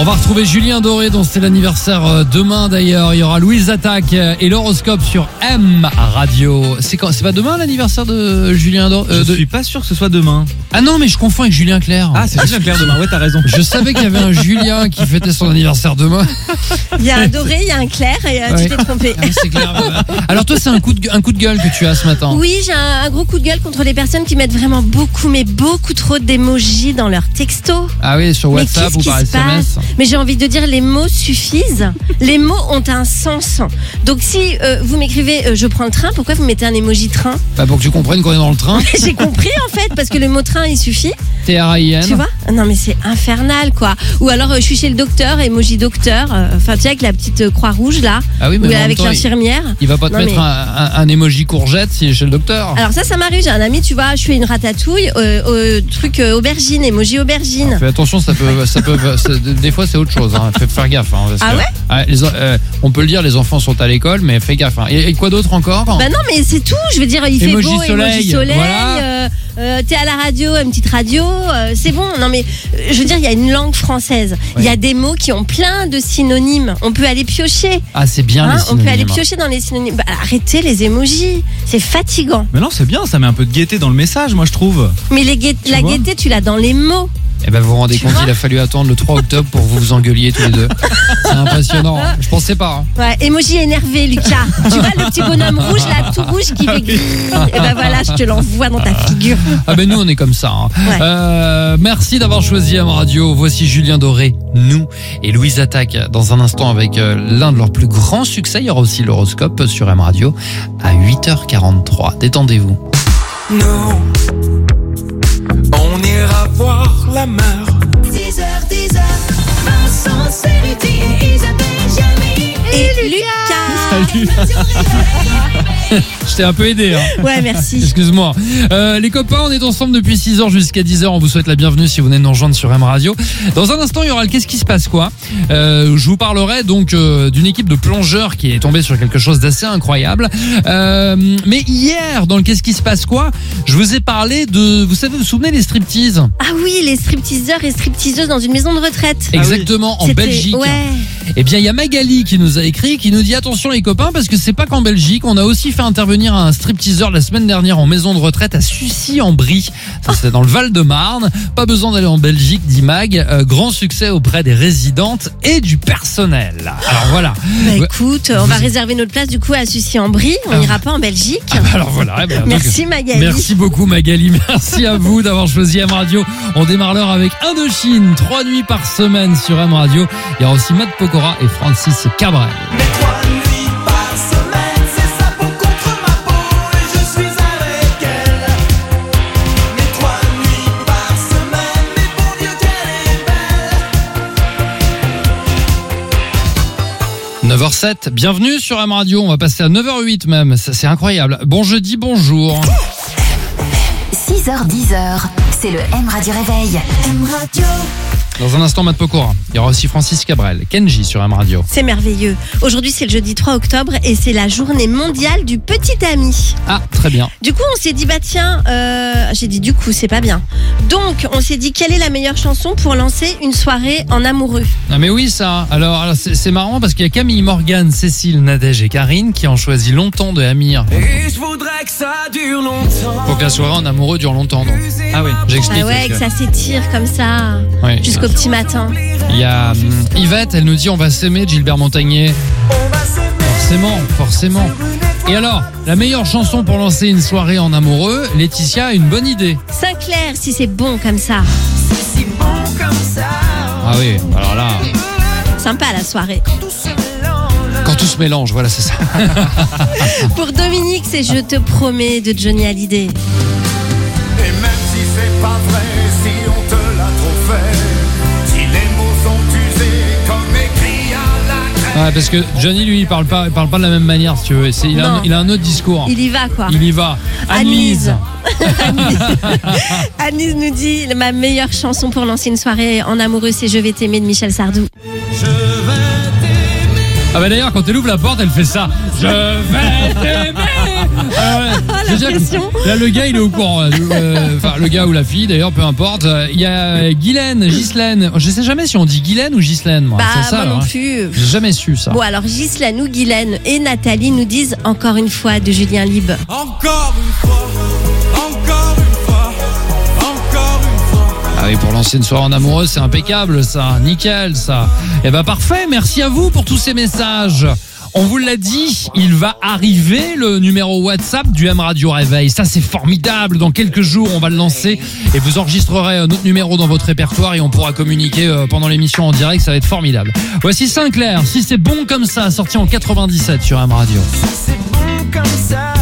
On va retrouver Julien Doré, dont c'est l'anniversaire euh, demain d'ailleurs. Il y aura Louise Attaque euh, et l'horoscope sur M Radio. C'est quand, c'est pas demain l'anniversaire de Julien Doré euh, Je de... suis pas sûr que ce soit demain. Ah non, mais je confonds avec Julien Clerc. Ah, c'est Julien Clerc demain. Ouais, t'as raison. Je savais qu'il y avait un Julien qui fêtait son anniversaire demain. Il y a un Doré, il y a un Clair et euh, Ouais. tu t'es trompé. Ah, c'est clair. Alors toi, c'est un coup de, un coup de gueule que tu as ce matin. Oui, j'ai un, un gros coup de gueule contre les personnes qui mettent vraiment beaucoup, mais beaucoup trop d'émojis dans leurs textos. Ah oui, sur Mais WhatsApp qu'est-ce ou qui par se S M S. passe Mais j'ai envie de dire, les mots suffisent. Les mots ont un sens. Donc si euh, vous m'écrivez euh, je prends le train, pourquoi vous mettez un emoji train? Bah, pour que tu comprennes qu'on est dans le train. J'ai compris en fait, parce que le mot train il suffit. T R A I N. Tu vois? Non mais c'est infernal quoi. Ou alors euh, je suis chez le docteur, emoji docteur. euh, Enfin tu sais avec la petite euh, croix rouge là. Ah oui, mais ou en même avec temps, l'infirmière. Il va pas te Non, mettre mais- un, un, un emoji courgette s'il est chez le docteur. Alors ça, ça m'arrive. J'ai un ami, tu vois, je fais une ratatouille, euh, au truc euh, aubergine, emoji aubergine. Fais attention, ça peut, ça peut, ça- des fois c'est autre chose. Hein. Fais faire gaffe. Hein, parce Ah que- ouais Ouais, les, en- euh, on peut le dire, les enfants sont à l'école, mais fais gaffe. Hein. Et, et quoi d'autre encore? Bah non, mais c'est tout. Je veux dire, il fait Emoji beau, soleil, emoji soleil. voilà. euh, euh, T'es à la radio, une petite radio, euh, c'est bon. Non mais, euh, je veux dire, il y a une langue française. Il y a des mots qui ont plein de synonymes. On peut aller piocher. Ah, c'est bien Hein, les on synonymes. peut aller piocher dans les synonymes. Bah, arrêtez les emojis. C'est fatigant. Mais non, c'est bien, ça met un peu de gaieté dans le message, moi je trouve. Mais les gai- la vois gaieté, tu l'as dans les mots. Eh ben, vous vous rendez Tu compte, vois il a fallu attendre le trois octobre pour que vous vous engueuliez tous les deux. C'est impressionnant. Hein. Je pensais pas. Hein. Ouais, emoji énervé, Lucas. Tu vois le petit bonhomme rouge là, tout rouge qui fait. Et ben voilà, je te l'envoie dans ta figure. Ah ben nous on est comme ça. Hein. Ouais. Euh, merci d'avoir choisi M Radio. Voici Julien Doré, nous et Louise Attaque dans un instant avec euh, l'un de leurs plus grands succès. Il y aura aussi l'horoscope sur M Radio à huit heures quarante-trois. Détendez-vous. Nous, on ira voir la mer. six heures, dix heures, Vincent Cerruti et Isabelle Gianni. Et Lucas. Je t'ai un peu aidé. Hein. Ouais, merci. Excuse-moi. Euh, les copains, on est ensemble depuis six heures jusqu'à dix heures. On vous souhaite la bienvenue si vous venez de nous rejoindre sur M Radio. Dans un instant, il y aura le Qu'est-ce qui se passe quoi euh, Je vous parlerai donc euh, d'une équipe de plongeurs qui est tombée sur quelque chose d'assez incroyable. Euh, mais hier, dans le Qu'est-ce qui se passe quoi je vous ai parlé de... Vous savez, vous vous souvenez des striptease? Ah oui, les stripteaseurs et stripteaseuses dans une maison de retraite. Exactement, en C'était- Belgique. Ouais. Eh bien, il y a Magali qui nous a écrit, qui nous dit attention les copains, parce que c'est pas qu'en Belgique, on a aussi fait intervenir un stripteaseur la semaine dernière en maison de retraite à Sucy-en-Brie. Ça, c'est dans le Val-de-Marne. Pas besoin d'aller en Belgique, dit Mag. Euh, grand succès auprès des résidentes et du personnel. Alors voilà. Bah Ouais. écoute, on va réserver notre place du coup à Sucy-en-Brie. On Ah. n'ira pas en Belgique. Ah bah alors voilà. eh ben, donc, Merci Magali. Merci beaucoup Magali, merci à vous d'avoir choisi M Radio. On démarre l'heure avec Indochine, trois nuits par semaine sur M Radio. Il y aura aussi Matt Pokora et Francis Cabrel. Mais trois nuits par semaine, c'est sa peau contre ma peau et je suis avec elle. Mais trois nuits par semaine, mais bon Dieu qu'elle est belle. neuf heures sept, bienvenue sur M Radio. On va passer à neuf heures huit même. Ça, c'est incroyable. Bon jeudi, bonjour. six heures dix, c'est le M Radio Réveil. M Radio. Dans un instant, Matt Pokora. Il y aura aussi Francis Cabrel, Kenji sur M Radio. C'est merveilleux. Aujourd'hui, c'est le jeudi trois octobre et c'est la journée mondiale du petit ami. Ah, très bien. Du coup, on s'est dit, bah tiens, euh, j'ai dit du coup, c'est pas bien. Donc, on s'est dit, quelle est la meilleure chanson pour lancer une soirée en amoureux? Ah mais oui ça. Alors, alors, c'est, c'est marrant parce qu'il y a Camille, Morgane, Cécile, Nadège et Karine qui ont choisi longtemps de Amir. Et je voudrais que ça dure longtemps. Pour que la soirée en amoureux dure longtemps. Donc. Ah oui, j'explique. Ah ouais, que parce ça s'étire comme ça Oui. jusqu'au petit matin. Il y a hum, Yvette, elle nous dit on va s'aimer de Gilbert Montagnier. Forcément, forcément. Et alors, la meilleure chanson pour lancer une soirée en amoureux, Laetitia a une bonne idée. Saint-Clair, si c'est bon comme ça. C'est si bon comme ça. Ah oui, alors là, Sympa la soirée. Tout se mélange. quand tout se mélange, voilà, c'est ça. Pour Dominique, c'est Je te promets de Johnny Hallyday. Et même si c'est pas vrai, si on te l'a trop fait, si les mots sont usés comme écrit à la craie. Ouais, parce que Johnny, lui, il parle pas, il parle pas de la même manière, si tu veux. C'est, il, a Non. un, il a un autre discours. Il y va quoi. Il y va. Annelise. Annelise nous dit ma meilleure chanson pour lancer une soirée en amoureux, c'est Je vais t'aimer de Michel Sardou. Je vais t'aimer. Ah bah d'ailleurs, quand elle ouvre la porte, elle fait ça. Je vais t'aimer. Ah ouais. la Déjà, pression. là, le gars, il est au courant. Euh, Enfin, le gars ou la fille, d'ailleurs, peu importe. Il y a Guylaine, Ghislaine. Je sais jamais si on dit Guylaine ou Ghislaine, moi. Bah, C'est ça, moi alors, non hein. plus. J'ai jamais su ça. Bon, alors Ghislaine ou Guylaine et Nathalie nous disent encore une fois de Julien Libre. Encore une fois, encore une fois, encore une fois. Ah oui, pour lancer une soirée en amoureux, c'est impeccable, ça. Nickel, ça. Eh ben, parfait. Merci à vous pour tous ces messages. On vous l'a dit, il va arriver le numéro WhatsApp du M Radio Réveil. Ça, c'est formidable. Dans quelques jours, on va le lancer et vous enregistrerez notre numéro dans votre répertoire et on pourra communiquer pendant l'émission en direct. Ça va être formidable. Voici Sinclair. Si c'est bon comme ça, sorti en quatre-vingt-dix-sept sur M Radio. Si c'est bon comme ça.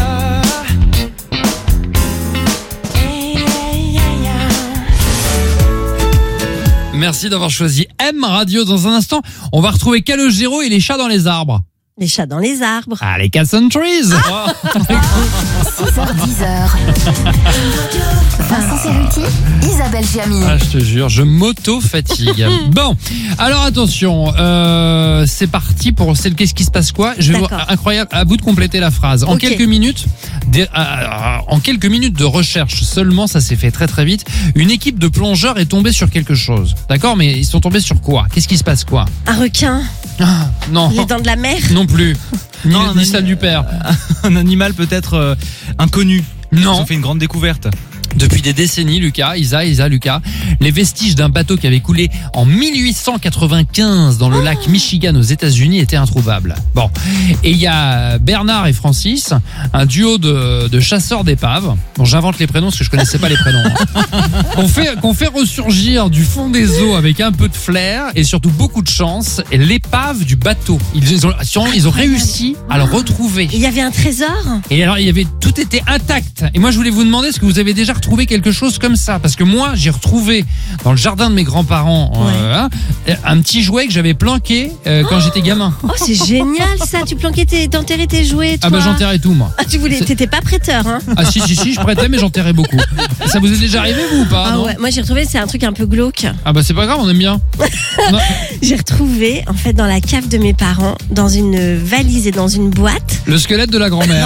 Merci d'avoir choisi M Radio. Dans un instant, on va retrouver Calogero et les chats dans les arbres. Les chats dans les arbres. Ah, les Cats and Trees. Ah six heures dix. Vincent Cerruti, Isabelle Giamy. Ah, je te jure, je m'auto-fatigue. Bon, alors attention, euh, c'est parti pour celle qu'est-ce qui se passe quoi. Je vais vous, incroyable, à vous de compléter la phrase. En Okay. quelques minutes, des, euh, en quelques minutes de recherche seulement, ça s'est fait très très vite. Une équipe de plongeurs est tombée sur quelque chose. D'accord, mais ils sont tombés sur quoi? Qu'est-ce qui se passe quoi? Un requin. Ah, non. Les dents de la mer. Non plus. Ni, Non, ni un celle du père. Un animal peut-être euh, inconnu. Non. Ils ont fait une grande découverte. Depuis des décennies, Lucas, Isa, Isa, Lucas, les vestiges d'un bateau qui avait coulé en mille huit cent quatre-vingt-quinze dans le lac Michigan aux États-Unis étaient introuvables. Bon, et il y a Bernard et Francis, un duo de, de chasseurs d'épaves. Bon, j'invente les prénoms parce que je connaissais pas les prénoms. Hein. qu'on fait, qu'on fait ressurgir du fond des eaux avec un peu de flair et surtout beaucoup de chance, et l'épave du bateau. Ils ont, ils ont réussi à le retrouver. Il y avait un trésor. Et alors, il y avait tout était intact. Et moi, je voulais vous demander, est-ce que vous avez déjà retrouvé quelque chose comme ça? Parce que moi, j'ai retrouvé dans le jardin de mes grands-parents euh, hein, un petit jouet que j'avais planqué euh, quand j'étais gamin. Oh, c'est génial ça. Tu planquais tes, t'enterrais tes jouets, toi. Ah bah j'enterrais tout, moi. Ah, tu voulais, t'étais pas prêteur, hein? Ah si, si, si, je prêtais, mais j'enterrais beaucoup. Ça vous est déjà arrivé, vous, ou pas? Ah non ouais, moi j'ai retrouvé, c'est un truc un peu glauque. Ah bah c'est pas grave, on aime bien. Non. J'ai retrouvé, en fait, dans la cave de mes parents, dans une valise et dans une boîte. Le squelette de la grand-mère.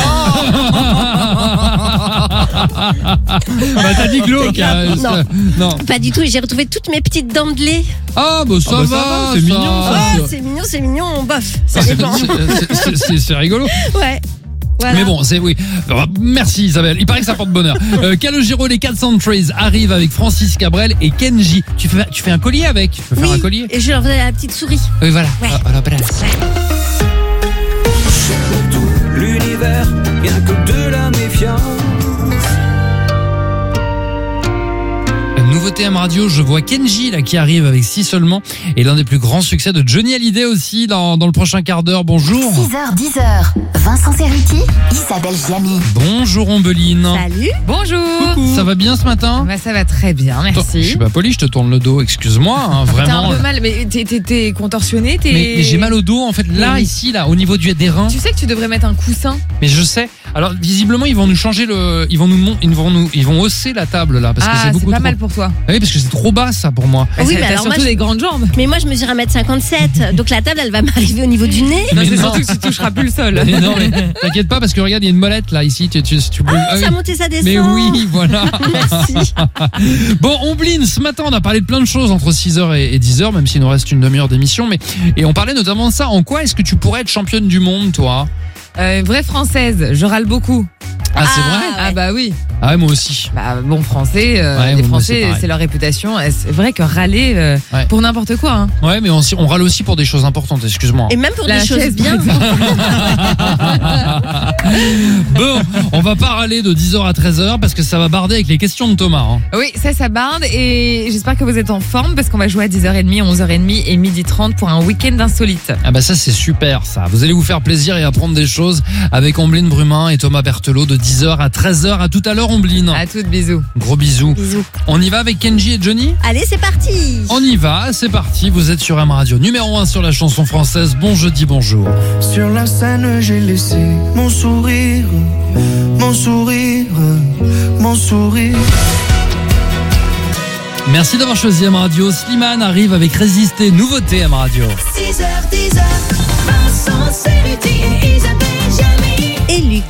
Bah t'as dit glauque. hein, Non. ça- non. Pas du tout, et j'ai retrouvé toutes mes petites dents de lait. Ah bah ça, Ah bah, va, ça va, c'est ça. mignon, ça. Oh, c'est mignon, c'est mignon, bof. Ça C'est- dépend. c'est- c'est- c'est- C'est rigolo. Ouais. Voilà. Mais bon, c'est oui. Alors, merci Isabelle. Il paraît que ça porte bonheur. Euh, Calogero, les Cats and Trees arrivent avec Francis Cabrel et Kenji. Tu fais, tu fais un collier avec? Tu peux faire Oui, un collier? et je leur faisais la petite souris. Oui, voilà. Ouais. À, à la place. L'univers, rien que de la méfiance. Nouveauté M Radio, je vois Kenji là qui arrive avec Si Seulement et l'un des plus grands succès de Johnny Hallyday aussi dans, dans le prochain quart d'heure. Bonjour. six heures dix. Vincent Cerruti, Isabelle Giamy. Bonjour Ombeline. Salut. Bonjour. Ça va bien ce matin? Bah, ça va très bien, Attends, je merci. suis pas poli, je te tourne le dos, excuse-moi, hein, T'as vraiment. un peu mal, mais t'es, t'es, t'es contorsionné, t'es... Mais, mais j'ai mal au dos en fait, là, Oui. ici, là, au niveau du des reins. Tu sais que tu devrais mettre un coussin. Mais je sais. Alors visiblement ils vont nous changer le, ils vont nous, mon- ils vont nous, ils vont hausser la table là parce que Ah, c'est c'est beaucoup pas trop. mal pour toi. Ah oui, parce que c'est trop bas ça pour moi. Oui, T'as- mais t'as alors moi, surtout je- des grandes jambes. Mais moi, je mesure un mètre cinquante-sept, donc la table, elle va m'arriver au niveau du nez. Non, Mais c'est non. surtout que tu toucheras plus le sol. Mais non, mais t'inquiète pas parce que regarde, il y a une molette là ici. Tu, tu, tu bouges. Ah, Ah ça oui. monte et ça descend. Mais oui, voilà. Merci. Bon, Ombline, ce matin, on a parlé de plein de choses entre six heures et dix heures, même s'il nous reste une demi-heure d'émission. Mais et on parlait notamment de ça. En quoi est-ce que tu pourrais être championne du monde, toi? Euh, vraie française, je râle beaucoup. Ah, c'est Ah, vrai? Ah bah oui. Ah ouais, moi aussi. Bah bon français, euh, Ouais, les bon, moi, c'est Français, pareil. c'est leur réputation. Et c'est vrai que râler euh, Ouais. pour n'importe quoi. Hein. Ouais, mais on, on râle aussi pour des choses importantes. Excuse-moi. Et même pour La des choses chaise, bien. par Bon, on va pas râler de dix heures à treize heures parce que ça va barder avec les questions de Thomas. Hein. Oui, ça, ça barde et j'espère que vous êtes en forme parce qu'on va jouer à dix heures trente, onze heures trente et midi trente pour un week-end insolite. Ah bah ça c'est super ça. Vous allez vous faire plaisir et apprendre des choses avec Ombline Brumin et Thomas Berthelot de dix heures à treize heures. À tout à l'heure Ombline. À toutes, bisous. Gros bisous. Bisous. On y va avec Kenji et Johnny? Allez, c'est parti. On y va, c'est parti. Vous êtes sur M Radio, numéro un sur la chanson française. Bon jeudi, bonjour. Sur la scène, j'ai laissé mon sourire, mon sourire, mon sourire. Merci d'avoir choisi M Radio. Slimane arrive avec Résister, nouveauté M Radio. six heures dix, Vincent Cerruti et Isabelle Giamy. Et Lucas.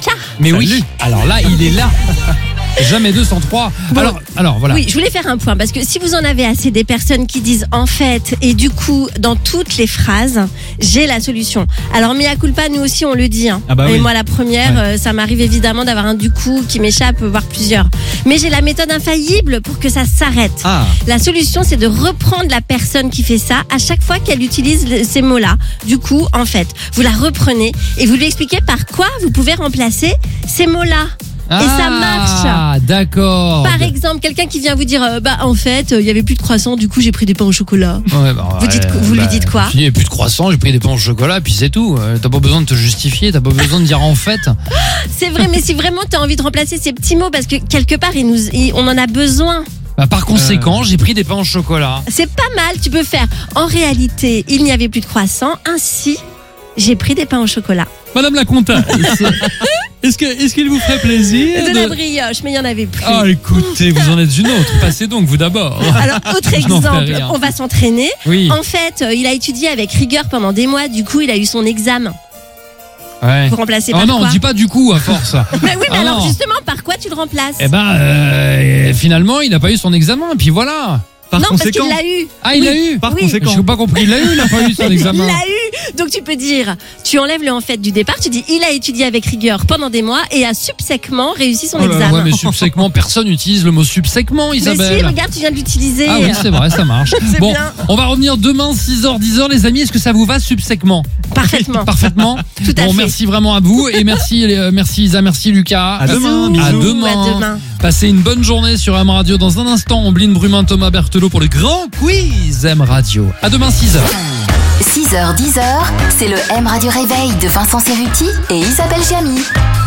Mais Salut. oui, alors là, il est là. Jamais deux sans trois. Bon. Alors, alors voilà. Oui, je voulais faire un point parce que si vous en avez assez des personnes qui disent en fait et du coup dans toutes les phrases, j'ai la solution. Alors mea culpa, nous aussi on le dit. Hein. Ah bah et oui. moi la première, Ouais. euh, ça m'arrive évidemment d'avoir un du coup qui m'échappe, voire plusieurs. Mais j'ai la méthode infaillible pour que ça s'arrête. Ah, La solution, c'est de reprendre la personne qui fait ça à chaque fois qu'elle utilise le- ces mots-là. Du coup, en fait, vous la reprenez et vous lui expliquez par quoi vous pouvez remplacer ces mots-là. Et ça marche. Ah, d'accord. Par exemple, quelqu'un qui vient vous dire euh, bah en fait, euh, il y avait plus de croissants, du coup j'ai pris des pains au chocolat. Ouais, bah, Vous dites- vous lui dites quoi? Il n'y a plus de croissants, j'ai pris des pains au chocolat, puis c'est tout. Euh, T'as pas besoin de te justifier, t'as pas besoin de dire en fait. C'est vrai, mais si vraiment tu as envie de remplacer ces petits mots parce que quelque part il nous, il- on en a besoin. Bah, par conséquent, j'ai pris des pains au chocolat. C'est pas mal, tu peux faire. En réalité, il n'y avait plus de croissants, ainsi j'ai pris des pains au chocolat. Madame la comtesse, est-ce que est-ce qu'il vous ferait plaisir De la brioche, mais il y en avait plus. Ah, écoutez, vous en êtes une autre. Passez donc, vous d'abord. Alors, autre Je n'en fais exemple, rien. on va s'entraîner. Oui. En fait, euh, il a étudié avec rigueur pendant des mois, du coup, il a eu son examen. Ouais. Vous remplacez Oh par non, quoi? on dit pas du coup à force. Mais oui, mais Ah alors non. justement, par quoi tu le remplaces? Eh ben, euh, finalement, il a pas eu son examen, puis voilà. par Non, parce qu'il conséquent. l'a eu. Ah, il l'a eu. Par Oui. conséquent. Je n'ai pas compris. Il l'a eu, il n'a pas eu son examen. Il l'a eu. Donc tu peux dire, tu enlèves le en fait du départ, tu dis il a étudié avec rigueur pendant des mois et a subséquemment réussi son Oh là là, examen. ouais, mais subséquemment, personne n'utilise le mot subséquemment, Mais Isabelle. si, regarde, tu viens de l'utiliser. Ah oui, c'est vrai, ça marche. C'est Bon, bien. on va revenir demain, six heures, dix heures, les amis. Est-ce que ça vous va subséquement? Parfaitement. Parfaitement. Tout à Bon, fait. merci vraiment à vous et merci, euh, merci Isa, merci Lucas. À demain, Bisous. À bisous. demain. À demain. Passez une bonne journée sur M Radio. Dans un instant, Ombline Brumin, Thomas Berthelot pour le grand quiz M Radio. À demain, six heures. six heures, dix heures, c'est le M Radio Réveil de Vincent Cerruti et Isabelle Giamy.